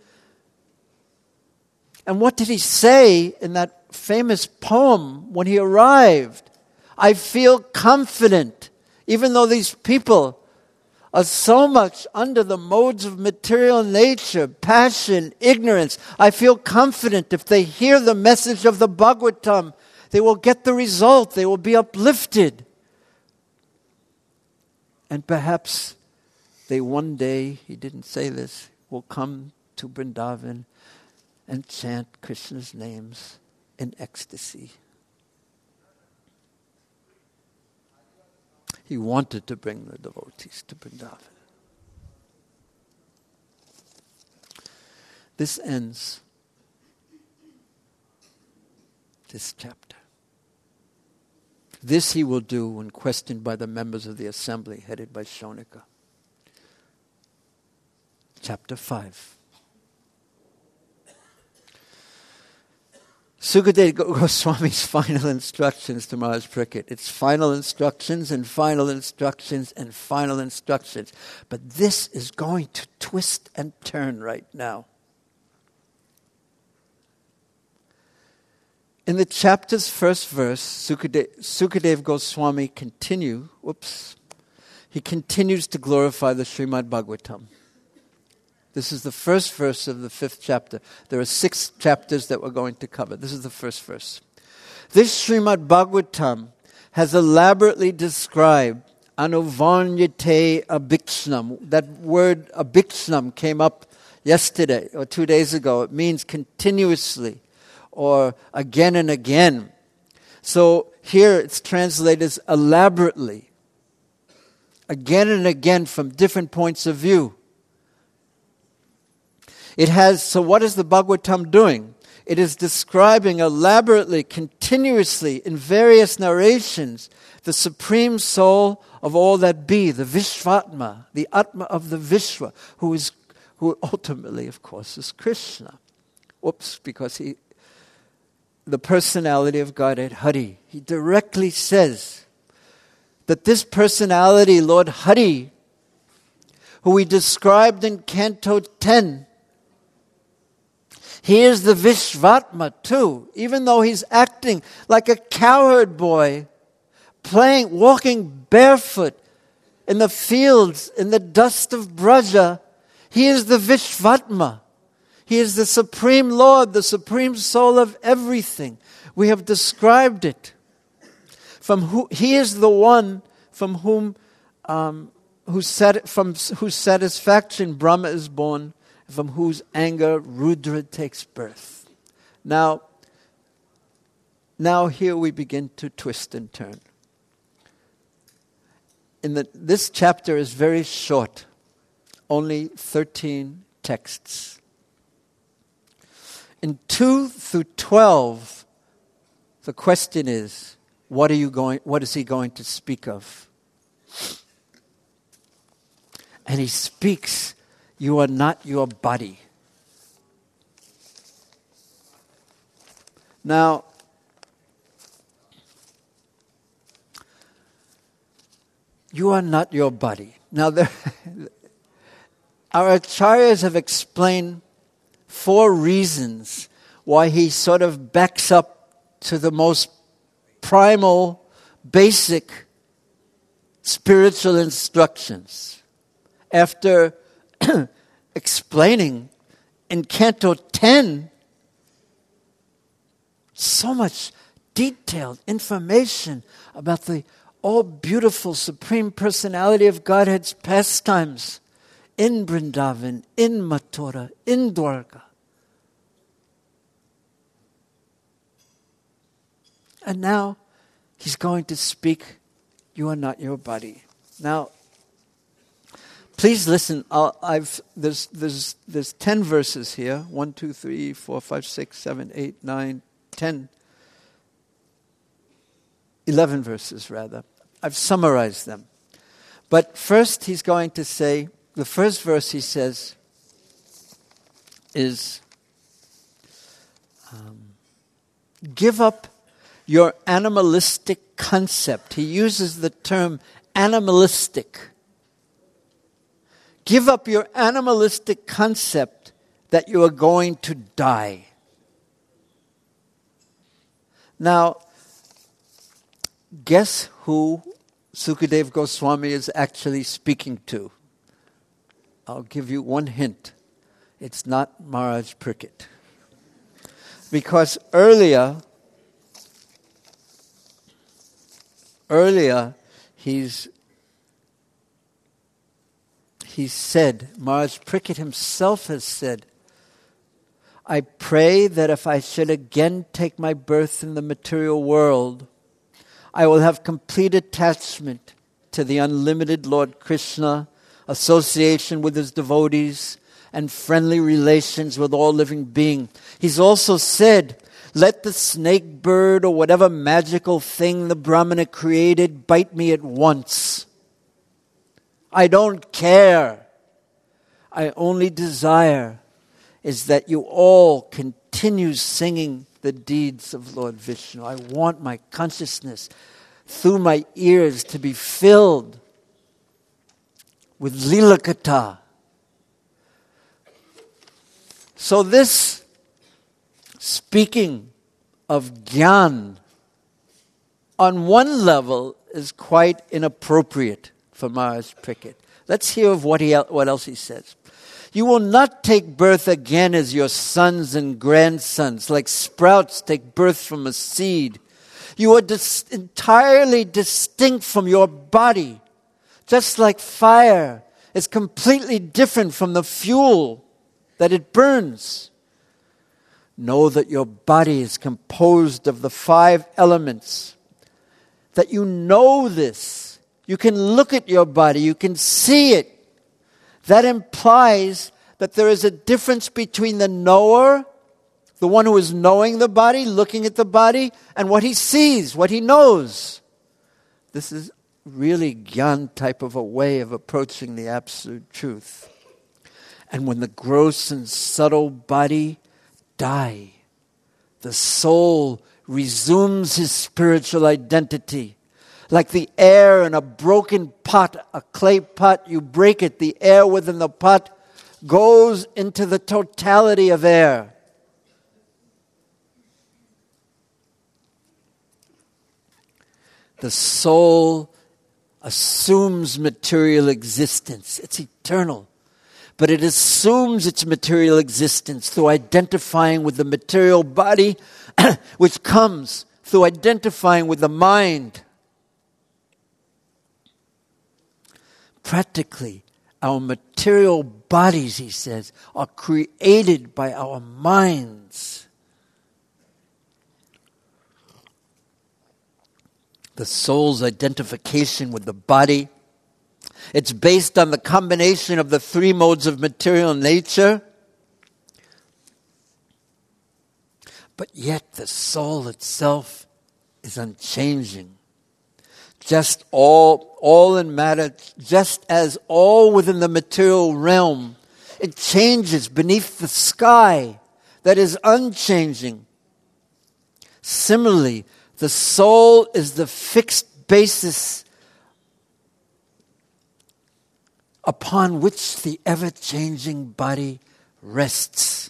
And what did he say in that famous poem when he arrived? I feel confident, even though these people are so much under the modes of material nature, passion, ignorance. I feel confident if they hear the message of the Bhagavatam, they will get the result. They will be uplifted. And perhaps they one day, he didn't say this, will come to Vrindavan and chant Krishna's names in ecstasy. He wanted to bring the devotees to Vrindavan. This ends this chapter. This he will do when questioned by the members of the assembly headed by Shonika. Chapter five. Sukadeva Goswami's final instructions to Maharaj Parikshit. It's final instructions and final instructions and final instructions. But this is going to twist and turn right now. In the chapter's first verse, Sukadeva, Sukadeva Goswami continue, whoops, he continues to glorify the Srimad Bhagavatam. This is the first verse of the fifth chapter. There are six chapters that we're going to cover. This is the first verse. This Srimad Bhagavatam has elaborately described anuvarnyate abhikshnam. That word abhikshnam came up yesterday or two days ago. It means continuously or again and again. So here it's translated as elaborately. Again and again from different points of view. It has, so what is the Bhagavatam doing? It is describing elaborately, continuously, in various narrations, the supreme soul of all that be, the Vishvatma, the Atma of the Vishwa, who is, who ultimately, of course, is Krishna. Oops, because he, the personality of Godhead, Hari, he directly says that this personality, Lord Hari, who he described in Canto ten, he is the Vishvatma too, even though he's acting like a cowherd boy, playing, walking barefoot in the fields, in the dust of Braja. He is the Vishvatma. He is the Supreme Lord, the Supreme Soul of everything. We have described it. From who He is the one from whom, um, whose sat, from whose satisfaction Brahma is born, from whose anger Rudra takes birth. Now, now here we begin to twist and turn. In the, this chapter is very short, only thirteen texts. In two through twelve, the question is, what are you going? What is he going to speak of? And he speaks, you are not your body. Now, you are not your body. Now, there, our acharyas have explained four reasons why he sort of backs up to the most primal, basic spiritual instructions. After explaining in Canto ten so much detailed information about the all beautiful Supreme Personality of Godhead's pastimes in Vrindavan, in Mathura, in Dwarka. And now he's going to speak, you are not your body. Now, please listen. I'll, I've there's there's there's ten verses here. One, two, three, four, five, six, seven, eight, nine, ten. Eleven verses rather. I've summarized them. But first he's going to say, the first verse he says is, um, give up your animalistic concept. He uses the term animalistic. Give up your animalistic concept that you are going to die. Now, guess who Sukadeva Goswami is actually speaking to? I'll give you one hint. It's not Maharaj Parikshit. Because earlier, earlier he's he said, Maharaj Parikshit himself has said, I pray that if I should again take my birth in the material world, I will have complete attachment to the unlimited Lord Krishna, association with his devotees, and friendly relations with all living being. He's also said, let the snake bird or whatever magical thing the Brahmana created bite me at once. I don't care. I only desire is that you all continue singing the deeds of Lord Vishnu. I want my consciousness through my ears to be filled with Lila Katha. So this speaking of Gyan on one level is quite inappropriate for Maharaj Parikshit. Let's hear of what he what else he says. You will not take birth again as your sons and grandsons, like sprouts take birth from a seed. You are dis- entirely distinct from your body, just like fire is completely different from the fuel that it burns. Know that your body is composed of the five elements, that you know this. You can look at your body, you can see it. That implies that there is a difference between the knower, the one who is knowing the body, looking at the body, and what he sees, what he knows. This is really Gyan type of a way of approaching the absolute truth. And when the gross and subtle body die, the soul resumes his spiritual identity. Like the air in a broken pot, a clay pot, you break it, the air within the pot goes into the totality of air. The soul assumes material existence. It's eternal. But it assumes its material existence through identifying with the material body, which comes through identifying with the mind. Practically, our material bodies, he says, are created by our minds. The soul's identification with the body, it's based on the combination of the three modes of material nature. But yet the soul itself is unchanging. Just all, all in matter, just as all within the material realm, it changes beneath the sky that is unchanging. Similarly, the soul is the fixed basis upon which the ever-changing body rests.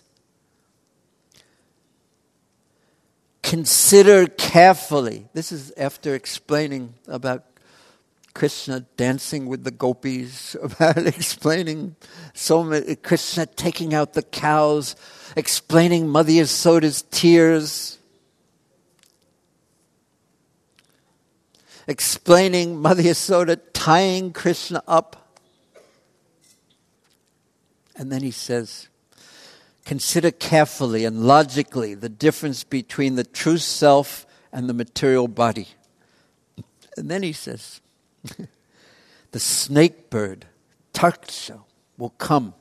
Consider carefully. This is after explaining about Krishna dancing with the gopis, about explaining so many, Krishna taking out the cows, explaining Mother Yasoda's tears, explaining Mother Yasoda tying Krishna up. And then he says, consider carefully and logically the difference between the true self and the material body. And then he says, the snake bird, Tarksha, will come.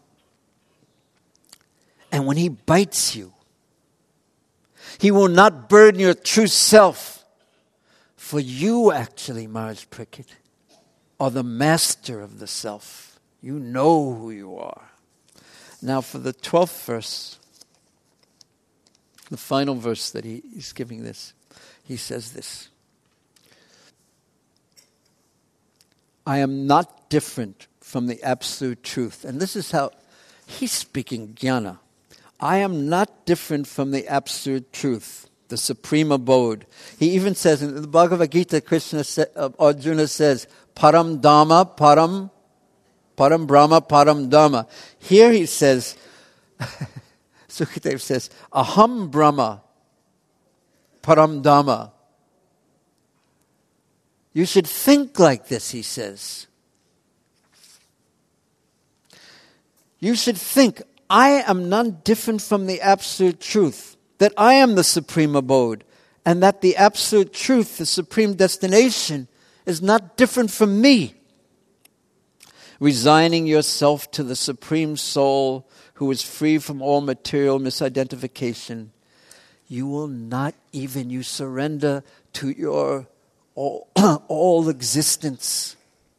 And when he bites you, he will not burn your true self. For you actually, Maharaj Parikshit, are the master of the self. You know who you are. Now for the twelfth verse, the final verse that he is giving this, he says this. I am not different from the absolute truth. And this is how he's speaking jnana. I am not different from the absolute truth, the supreme abode. He even says in the Bhagavad Gita, Krishna, uh, Arjuna says, Param Dhamma, Param Param Brahma, Param Dhamma. Here he says, Sukadev says, Aham Brahma, Param Dhamma. You should think like this, he says. You should think, I am none different from the absolute truth, that I am the supreme abode, and that the absolute truth, the supreme destination, is not different from me. Resigning yourself to the Supreme Soul who is free from all material misidentification, you will not even, you surrender to your all, all existence.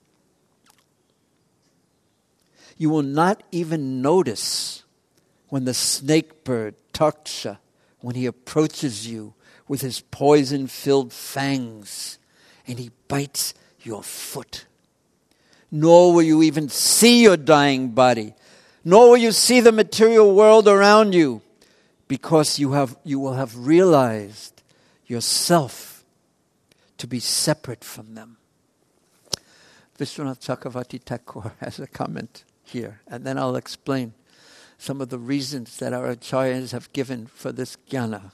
You will not even notice when the snake bird, Tarksha, when he approaches you with his poison-filled fangs and he bites your foot. Nor will you even see your dying body. Nor will you see the material world around you, because you have you will have realized yourself to be separate from them. Vishwanath Chakravarti Thakur has a comment here, and then I'll explain some of the reasons that our acharyas have given for this jnana.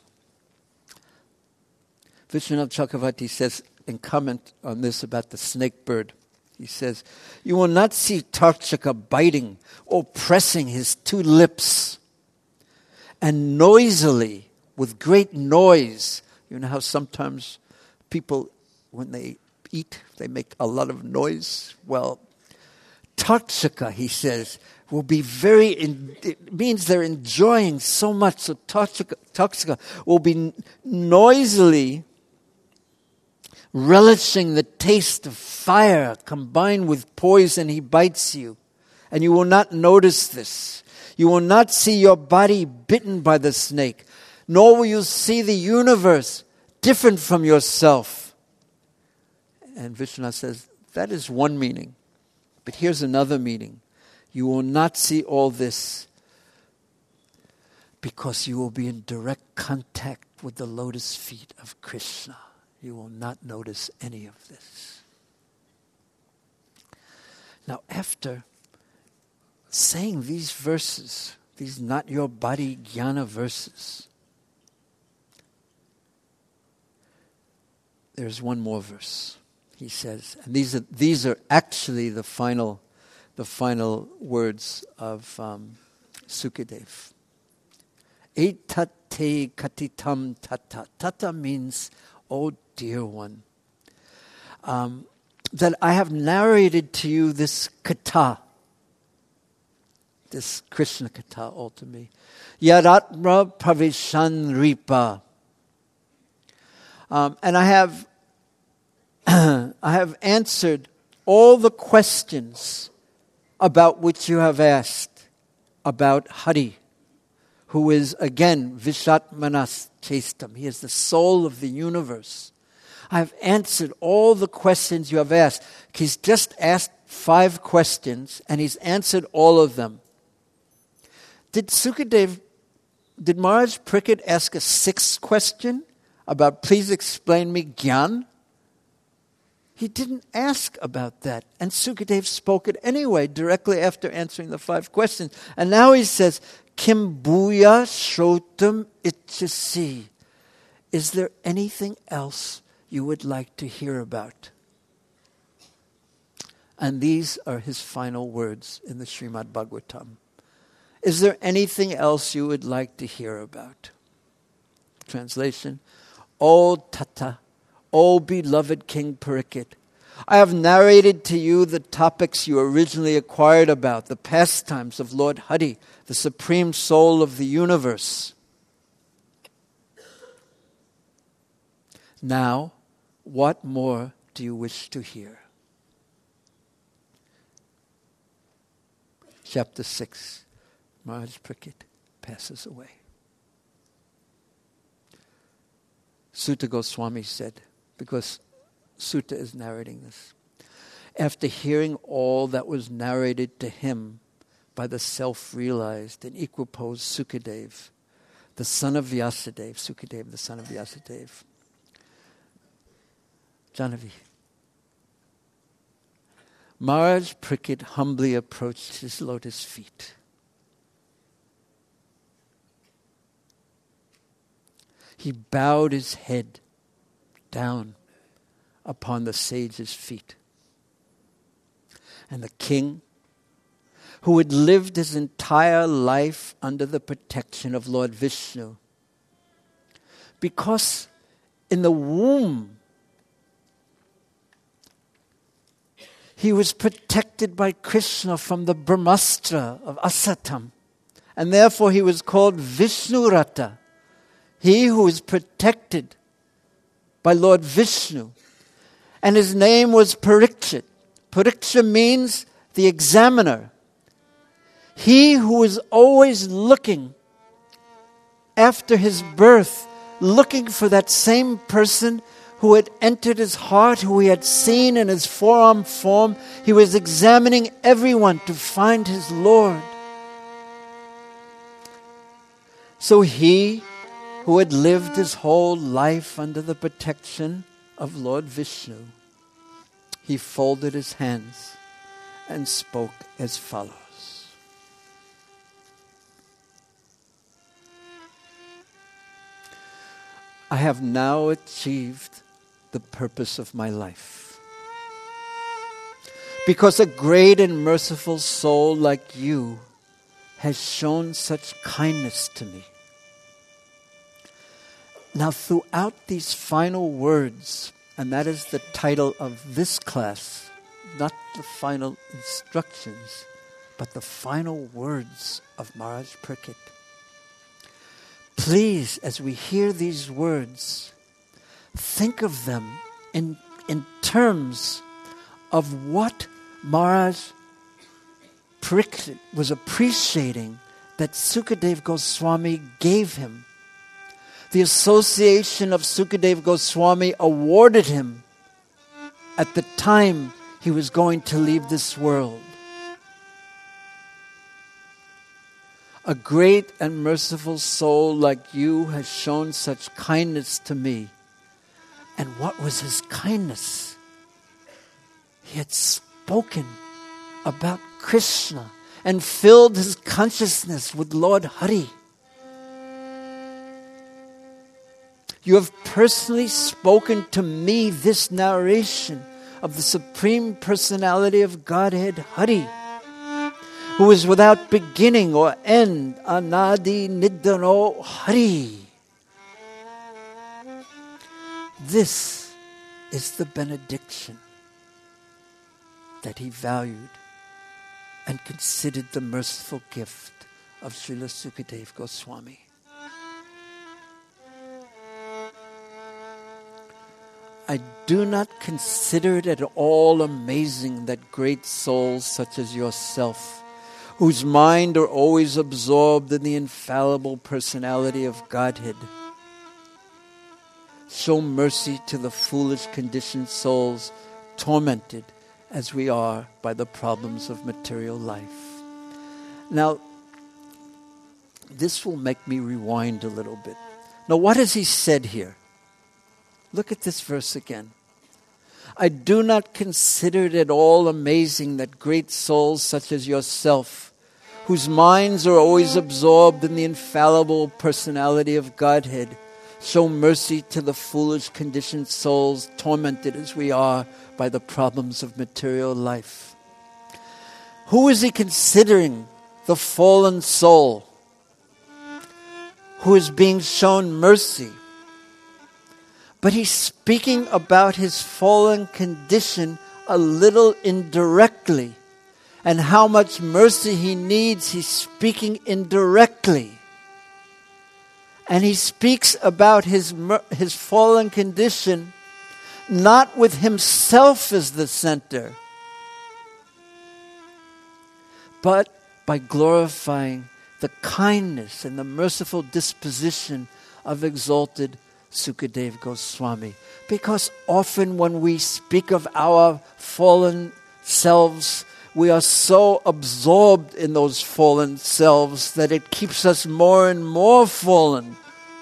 Vishwanath Chakravarti says in comment on this about the snake bird, he says, you will not see Tarksha biting or pressing his two lips and noisily, with great noise. You know how sometimes people, when they eat, they make a lot of noise? Well, Tarksha, he says, will be very, in, it means they're enjoying so much. So Tarksha will be noisily relishing the taste of fire combined with poison. He bites you, and you will not notice this. You will not see your body bitten by the snake, nor will you see the universe different from yourself. And Vishwanath says, that is one meaning. But here's another meaning. You will not see all this because you will be in direct contact with the lotus feet of Krishna. You will not notice any of this. Now, after saying these verses, these not your body jnana verses, there's one more verse. He says, and these are these are actually the final, the final words of um, Sukadev. Etate katitam tata. Tata means, oh dear one, um, that I have narrated to you this katha, this Krishna katha all to me. Yadatma pravishan ripa. Um, and I have I have answered all the questions about which you have asked about Hari, who is again Vishatmanas Chestam. He is the soul of the universe. I have answered all the questions you have asked. He's just asked five questions and he's answered all of them. Did Sukadev, did Maharaj Parikshit ask a sixth question about please explain me Gyan? He didn't ask about that. And Sukadev spoke it anyway, directly after answering the five questions. And now he says, Kim bhuya shrotam ichasi. Is there anything else you would like to hear about? And these are his final words in the Srimad Bhagavatam. Is there anything else you would like to hear about? Translation, O Tata, O beloved King Parikshit, I have narrated to you the topics you originally acquired about, the pastimes of Lord Hari, the supreme soul of the universe. Now, what more do you wish to hear? Chapter six, Maharaj Parikshit passes away. Sutta Goswami said, because Sutta is narrating this, after hearing all that was narrated to him by the self-realized and equiposed Sukadev, the son of Vyasadeva, Sukadev, the son of Vyasadeva, Janavi, Maharaj Parikshit humbly approached his lotus feet. He bowed his head down upon the sage's feet. And the king, who had lived his entire life under the protection of Lord Vishnu, because in the womb he was protected by Krishna from the Brahmastra of Asatam, and therefore he was called Vishnurata, he who is protected by Lord Vishnu. And his name was Parikshit. Pariksha means the examiner. He who is always looking after his birth, looking for that same person who had entered his heart, who he had seen in his forearm form. He was examining everyone to find his Lord. So he who had lived his whole life under the protection of Lord Vishnu, he folded his hands and spoke as follows. I have now achieved the purpose of my life, because a great and merciful soul like you has shown such kindness to me. Now, throughout these final words, and that is the title of this class, not the final instructions, but the final words of Maharaj Parikshit. Please, as we hear these words, think of them in, in terms of what Maharaj Parikshit was appreciating that Sukadev Goswami gave him. The association of Sukadev Goswami awarded him at the time he was going to leave this world. A great and merciful soul like you has shown such kindness to me. And what was his kindness? He had spoken about Krishna and filled his consciousness with Lord Hari. You have personally spoken to me this narration of the Supreme Personality of Godhead, Hari, who is without beginning or end, Anadi Nidano Hari. This is the benediction that he valued and considered the merciful gift of Srila Sukadeva Goswami. I do not consider it at all amazing that great souls such as yourself, whose mind are always absorbed in the infallible personality of Godhead, show mercy to the foolish conditioned souls tormented as we are by the problems of material life. Now, this will make me rewind a little bit. Now, what has he said here? Look at this verse again. I do not consider it at all amazing that great souls such as yourself, whose minds are always absorbed in the infallible personality of Godhead, show mercy to the foolish conditioned souls tormented as we are by the problems of material life. Who is he considering? The fallen soul who is being shown mercy. But he's speaking about his fallen condition a little indirectly. And how much mercy he needs, he's speaking indirectly. And he speaks about his his fallen condition not with himself as the center, but by glorifying the kindness and the merciful disposition of exalted Sukadeva Goswami. Because often when we speak of our fallen selves, we are so absorbed in those fallen selves that it keeps us more and more fallen.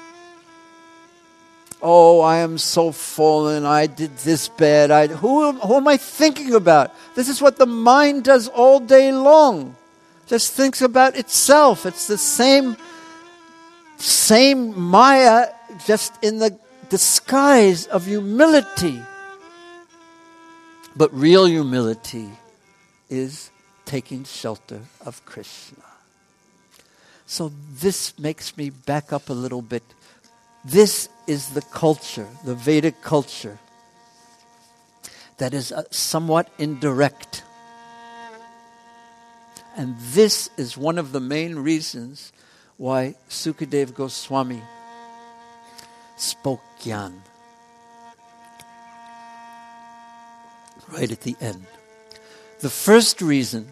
Oh, I am so fallen. I did this bad. I, who, who am I thinking about? This is what the mind does all day long. Just thinks about itself. It's the same, same Maya, just in the disguise of humility. But real humility is taking shelter of Krishna. So this makes me back up a little bit. This is the culture, the Vedic culture, that is uh, somewhat indirect. And this is one of the main reasons why Sukadeva Goswami spoke Gyan right at the end. The first reason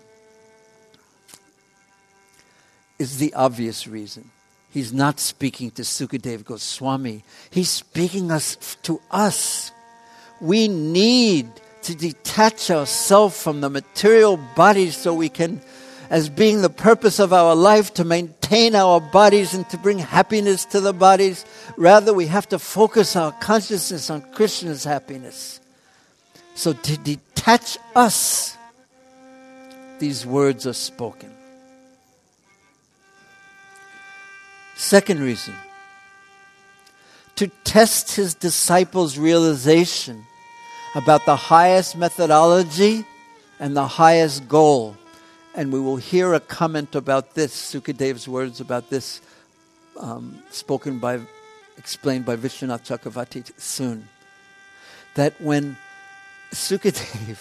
is the obvious reason. He's not speaking to Sukadeva Goswami. He's speaking us to us. We need to detach ourselves from the material bodies so we can, as being the purpose of our life, to maintain our bodies and to bring happiness to the bodies. Rather, we have to focus our consciousness on Krishna's happiness. So to detach us, these words are spoken. Second reason, to test his disciples' realization about the highest methodology and the highest goal. And we will hear a comment about this, Sukadeva's words about this, um, spoken by, explained by Vishwanath Chakravarti soon. That when Sukadeva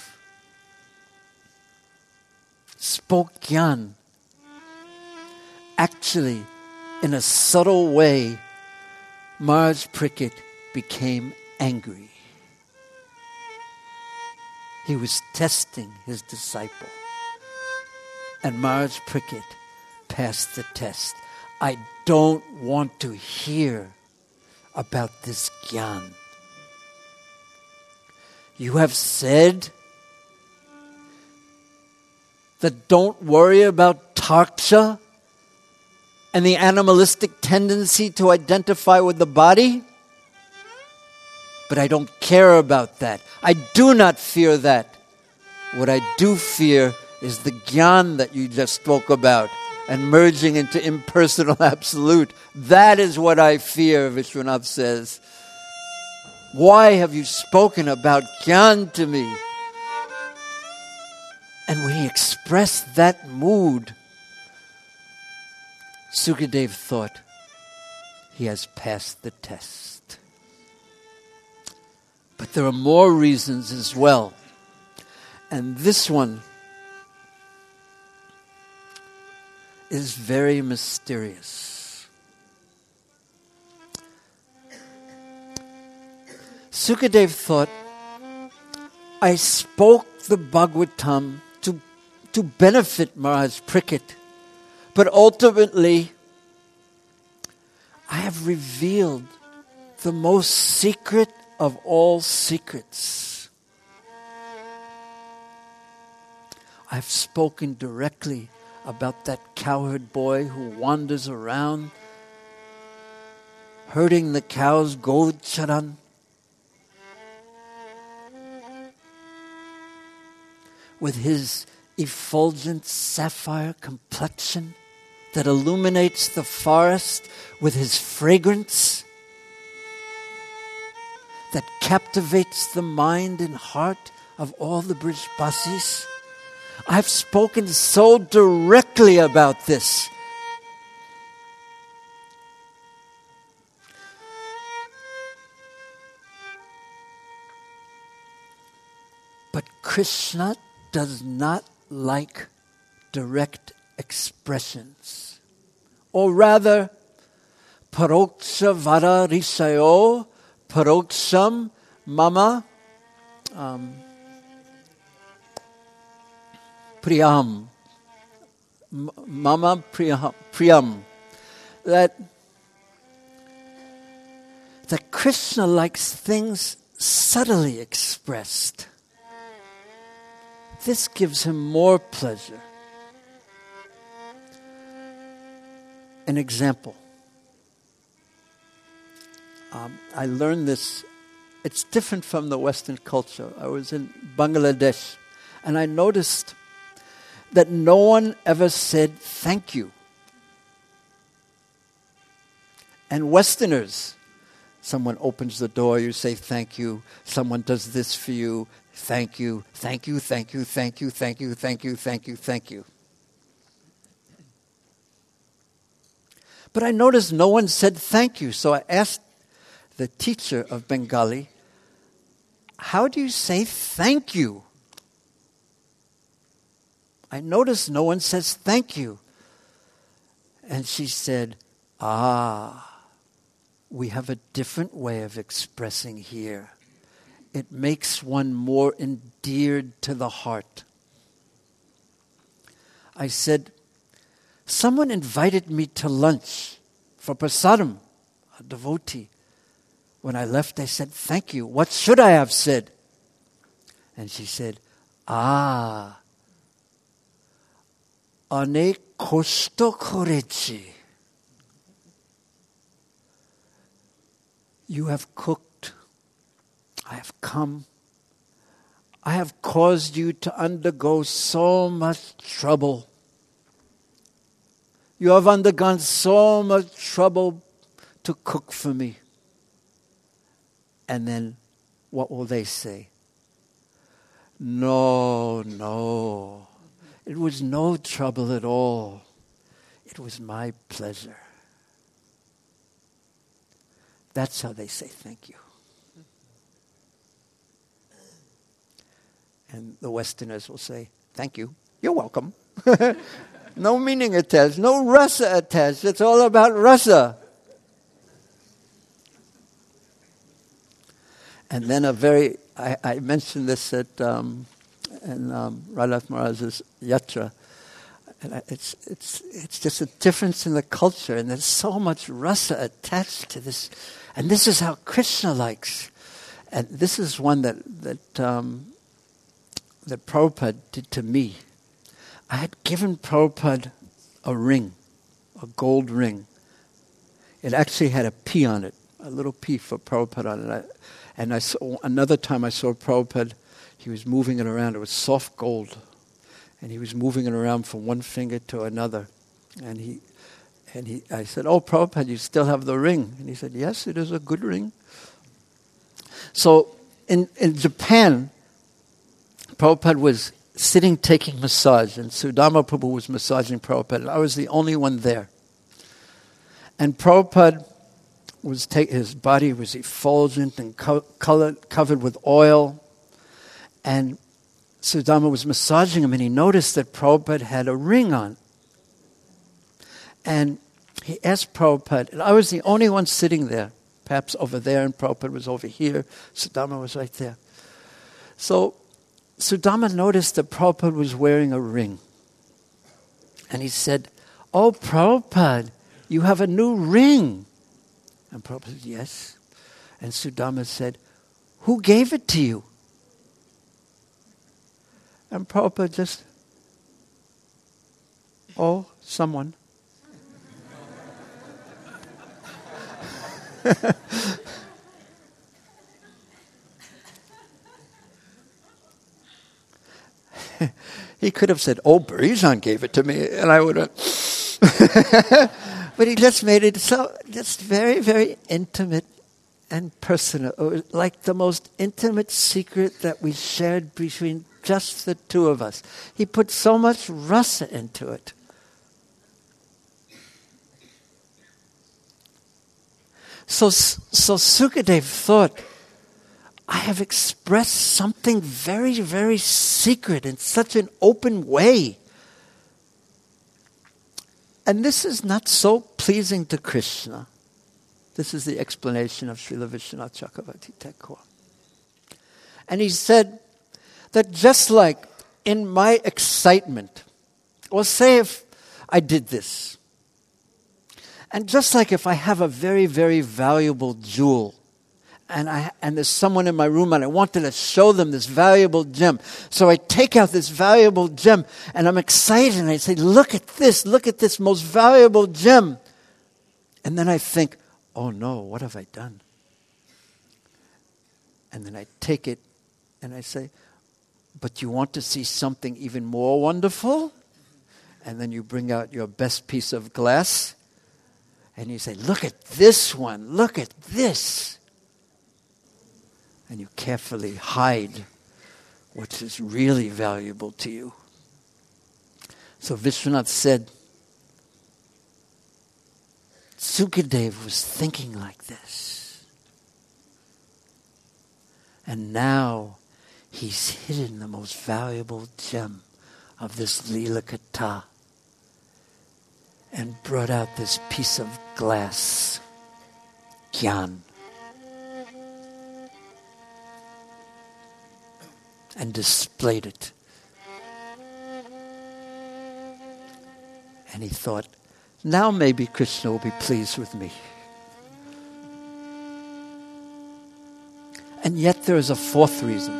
spoke Gyan, actually, in a subtle way, Maharaj Parikshit became angry. He was testing his disciple. And Maharaj Parikshit passed the test. I don't want to hear about this Gyan. You have said that don't worry about Tarksha and the animalistic tendency to identify with the body. But I don't care about that. I do not fear that. What I do fear is the Gyan that you just spoke about, and merging into impersonal absolute. That is what I fear, Vishwanath says. Why have you spoken about Gyan to me? And when he expressed that mood, Sukadev thought, he has passed the test. But there are more reasons as well. And this one is very mysterious. Sukadev thought, I spoke the Bhagavatam to, to benefit Maharaj Parikshit, but ultimately I have revealed the most secret of all secrets. I've spoken directly about that cowherd boy who wanders around herding the cows, Gocharan. With his effulgent sapphire complexion that illuminates the forest with his fragrance, that captivates the mind and heart of all the Brijbasis. I've spoken so directly about this. But Krishna does not like direct expressions. Or rather, paroksha vara risayo, paroksham mama um, priyam. M- mama priyam. priyam. That, that Krishna likes things subtly expressed. This gives him more pleasure. An example. Um, I learned this. It's different from the Western culture. I was in Bangladesh, and I noticed that no one ever said thank you. And Westerners, someone opens the door, you say thank you. Someone does this for you. Thank you, thank you, thank you, thank you, thank you, thank you, thank you, thank you. But I noticed no one said thank you, so I asked the teacher of Bengali, how do you say thank you? I noticed no one says thank you. And she said, ah, we have a different way of expressing here. It makes one more endeared to the heart. I said, someone invited me to lunch for prasadam, a devotee. When I left, I said, thank you. What should I have said? And she said, ah, anek kosto korechi. You have cooked. I have come. I have caused you to undergo so much trouble. You have undergone so much trouble to cook for me. And then what will they say? No, no. It was no trouble at all. It was my pleasure. That's how they say thank you. And the Westerners will say, thank you. You're welcome. No meaning attached, no rasa attached. It's all about rasa. And then a very, I, I mentioned this at um, in um, Radhath Maharaj's yatra. And I, it's it's it's just a difference in the culture, and there's so much rasa attached to this. And this is how Krishna likes. And this is one that that um, that Prabhupada did to me. I had given Prabhupada a ring, a gold ring. It actually had a P on it, a little P for Prabhupada on it. I, and I saw, another time I saw Prabhupada, he was moving it around. It was soft gold. And he was moving it around from one finger to another. And he, and he, I said, "Oh, Prabhupada, you still have the ring?" And he said, "Yes, it is a good ring." So in, in Japan, Prabhupada was sitting taking massage, and Sudama Prabhu was massaging Prabhupada. I was the only one there. And Prabhupada was take, his body was effulgent and co- colored, covered with oil. And Sudama was massaging him, and he noticed that Prabhupada had a ring on. And he asked Prabhupada, and I was the only one sitting there, perhaps over there, and Prabhupada was over here. Sudama was right there. So Sudama noticed that Prabhupada was wearing a ring. And he said, "Oh, Prabhupada, you have a new ring." And Prabhupada said, "Yes." And Sudama said, "Who gave it to you?" And Prabhupada just, "Oh, someone." He could have said, "Oh, Brijan gave it to me," and I would have. But he just made it so, just very, very intimate and personal. It was like the most intimate secret that we shared between just the two of us. He put so much rasa into it. So, so Sukadev thought, I have expressed something very, very secret in such an open way. And this is not so pleasing to Krishna. This is the explanation of Srila Vishwanath Chakravarti Thakur. And he said that just like in my excitement, or say if I did this, and just like if I have a very, very valuable jewel, and I and there's someone in my room and I wanted to show them this valuable gem. So I take out this valuable gem and I'm excited and I say, "Look at this, look at this most valuable gem." And then I think, "Oh no, what have I done?" And then I take it and I say, "But you want to see something even more wonderful?" And then you bring out your best piece of glass and you say, "Look at this one, look at this." And you carefully hide what is really valuable to you. So Vishwanath said, Sukadev was thinking like this. And now he's hidden the most valuable gem of this Leela Katha and brought out this piece of glass, Gyan, and displayed it. And he thought, now maybe Krishna will be pleased with me. And yet there is a fourth reason.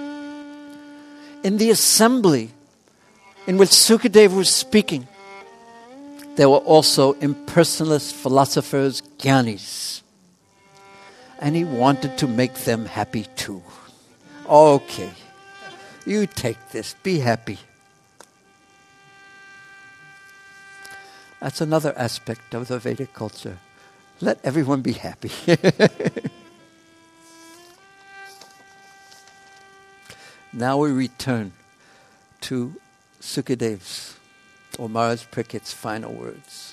In the assembly in which Sukadev was speaking, there were also impersonalist philosophers, Gyanis. And he wanted to make them happy too. Okay, you take this, be happy. That's another aspect of the Vedic culture. Let everyone be happy. Now we return to Sukadev's, or Maharaj Parikshit's final words.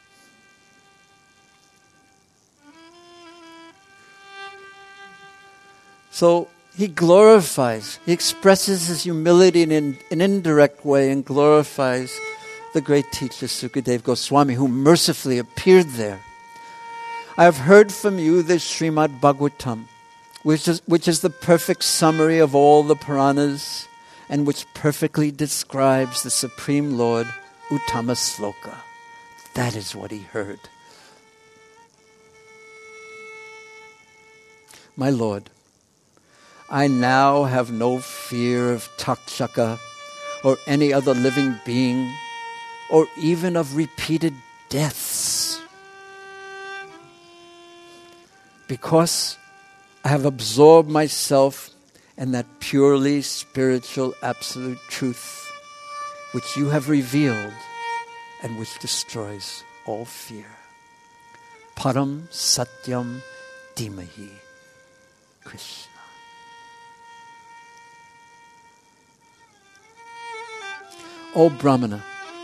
So he glorifies, he expresses his humility in an indirect way and glorifies the great teacher Sukadev Goswami, who mercifully appeared there. I have heard from you the Srimad Bhagavatam, which is, which is the perfect summary of all the Puranas and which perfectly describes the Supreme Lord, Uttama Sloka. That is what he heard. My Lord, I now have no fear of Takshaka or any other living being, or even of repeated deaths, because I have absorbed myself in that purely spiritual absolute truth, which you have revealed and which destroys all fear. Param Satyam Dhimahi. Krishna. O Brahmana,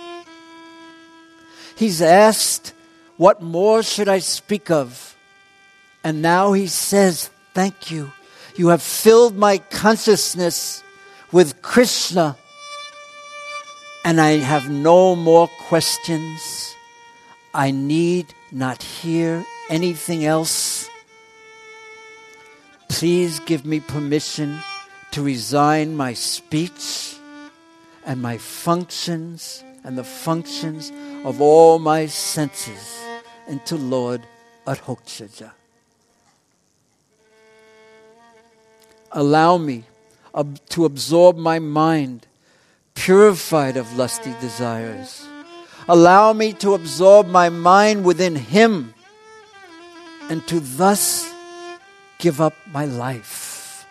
he's asked, what more should I speak of? And now he says, thank you. You have filled my consciousness with Krishna, and I have no more questions. I need not hear anything else. Please give me permission to resign my speech and my functions and the functions of all my senses into Lord Adhokshaja. Allow me ab- to absorb my mind, purified of lusty desires. Allow me to absorb my mind within Him and to thus give up my life.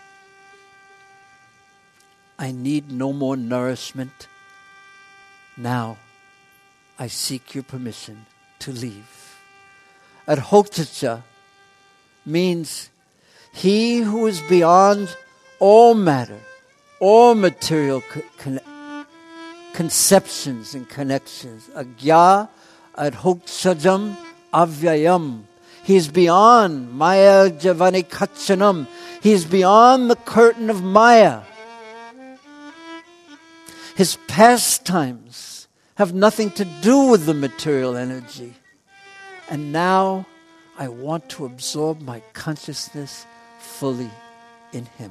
I need no more nourishment. Now I seek your permission to leave. Adhokshaja means he who is beyond all matter, all material con- conceptions and connections. Agya adhokshajam avyayam. He is beyond Maya Javani Kachanam. He is beyond the curtain of Maya. His pastimes have nothing to do with the material energy. And now I want to absorb my consciousness fully in Him.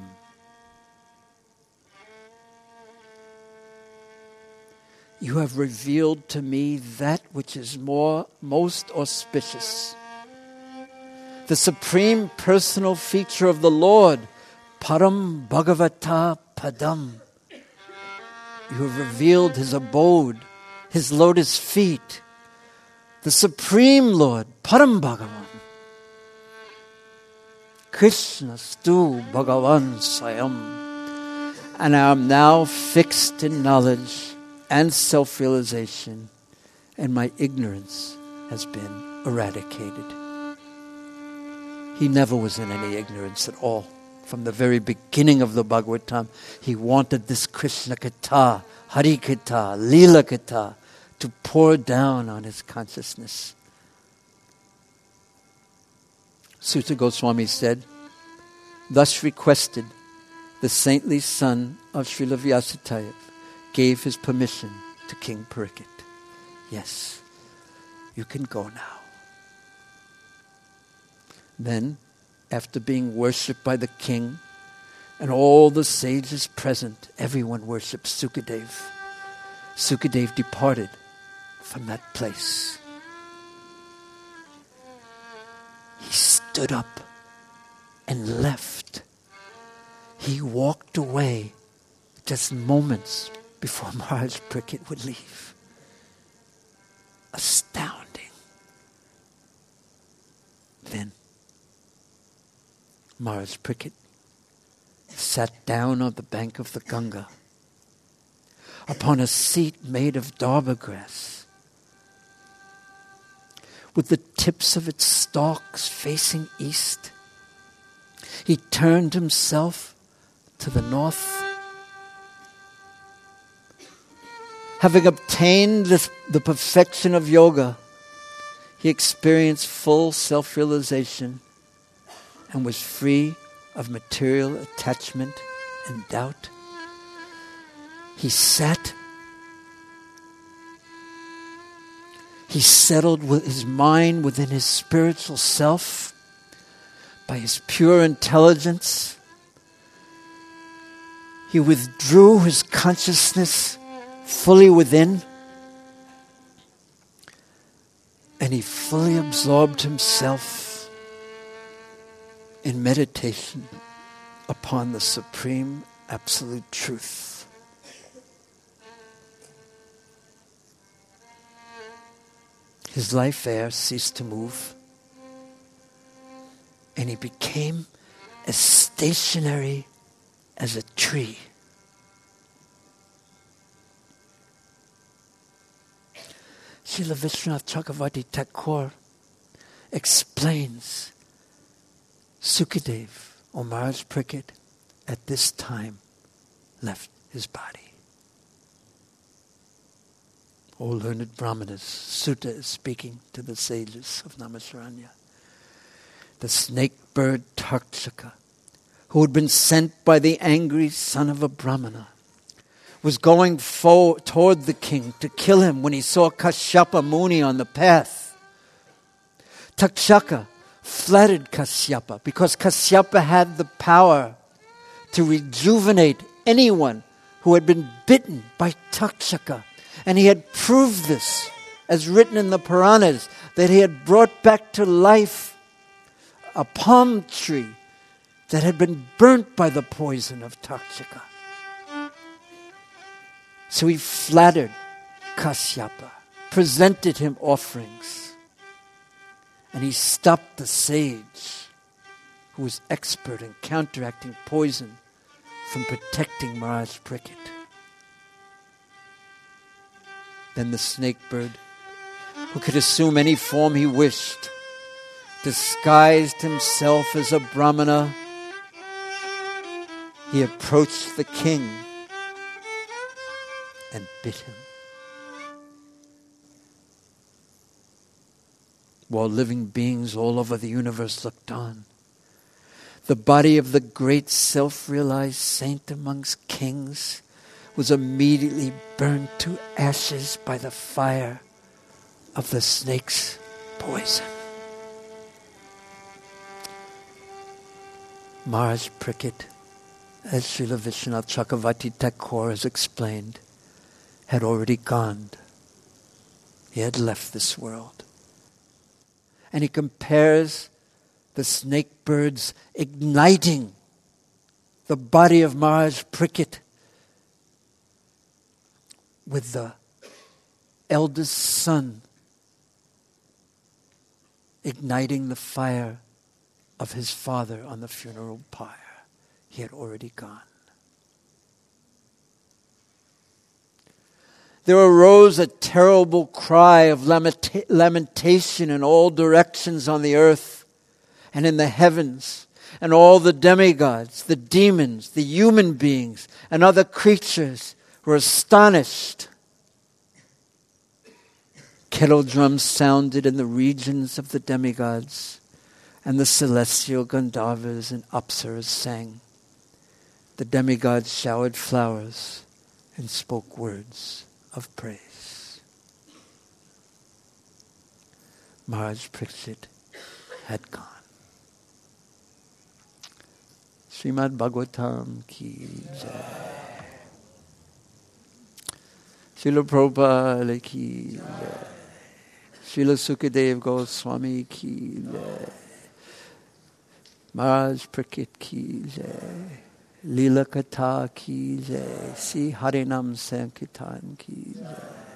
You have revealed to me that which is more most auspicious. The supreme personal feature of the Lord, Param Bhagavata Padam. You have revealed His abode, His lotus feet, the Supreme Lord, Param Bhagavan. Krishna Stu Bhagavan Swayam. And I am now fixed in knowledge and self-realization, and my ignorance has been eradicated. He never was in any ignorance at all. From the very beginning of the Bhagavatam, he wanted this Krishna Katha, Hari Katha, Leela Katha to pour down on his consciousness. Suta Goswami said, thus requested, the saintly son of Srila Vyasataya gave his permission to King Parikshit. Yes, you can go now. Then, after being worshipped by the king and all the sages present, everyone worshipped Sukadev. Sukadev departed from that place. He stood up and left. He walked away just moments before Maharaj Parikshit would leave. Astounding. Then Maharaj Parikshit sat down on the bank of the Ganga upon a seat made of darba grass, with the tips of its stalks facing east. He turned himself to the north. Having obtained this, the perfection of yoga, he experienced full self-realization and was free of material attachment and doubt. He sat. He settled with his mind within his spiritual self by his pure intelligence. He withdrew his consciousness fully within, and he fully absorbed himself in meditation upon the supreme absolute truth. His life air ceased to move, and he became as stationary as a tree. Srila Vishwanath Chakravarti Thakur explains Sukadev, or Maharaj Parikshit, at this time left his body. O learned Brahmanas, Sutta is speaking to the sages of Naimisharanya. The snake bird Takshaka, who had been sent by the angry son of a Brahmana, was going fo- toward the king to kill him when he saw Kashyapa Muni on the path. Takshaka flattered Kashyapa because Kashyapa had the power to rejuvenate anyone who had been bitten by Takshaka. And he had proved this, as written in the Puranas, that he had brought back to life a palm tree that had been burnt by the poison of Takshaka. So he flattered Kashyapa, presented him offerings, and he stopped the sage, who was expert in counteracting poison, from protecting Maharaj Parikshit. Then the snake bird, who could assume any form he wished, disguised himself as a Brahmana. He approached the king and bit him. While living beings all over the universe looked on, the body of the great self-realized saint amongst kings was immediately burned to ashes by the fire of the snake's poison. Maharaj Parikshit, as Srila Vishwanath Chakravarti Thakur has explained, had already gone. He had left this world. And he compares the snake birds igniting the body of Maharaj Parikshit with the eldest son igniting the fire of his father on the funeral pyre. He had already gone. There arose a terrible cry of lamenta- lamentation in all directions on the earth and in the heavens, and all the demigods, the demons, the human beings, and other creatures were astonished. Kettle drums sounded in the regions of the demigods, and the celestial Gandharvas and Apsaras sang. The demigods showered flowers and spoke words of praise. Maharaj Parikshit had gone. Srimad Bhagavatam ki jai. Srila Prabhupada ki jai. Srila Sukadev Goswami ki jai. Maharaj Parikshit ki jai. Leela Katha ki jai. Sri Harinam Sankirtan ki jai.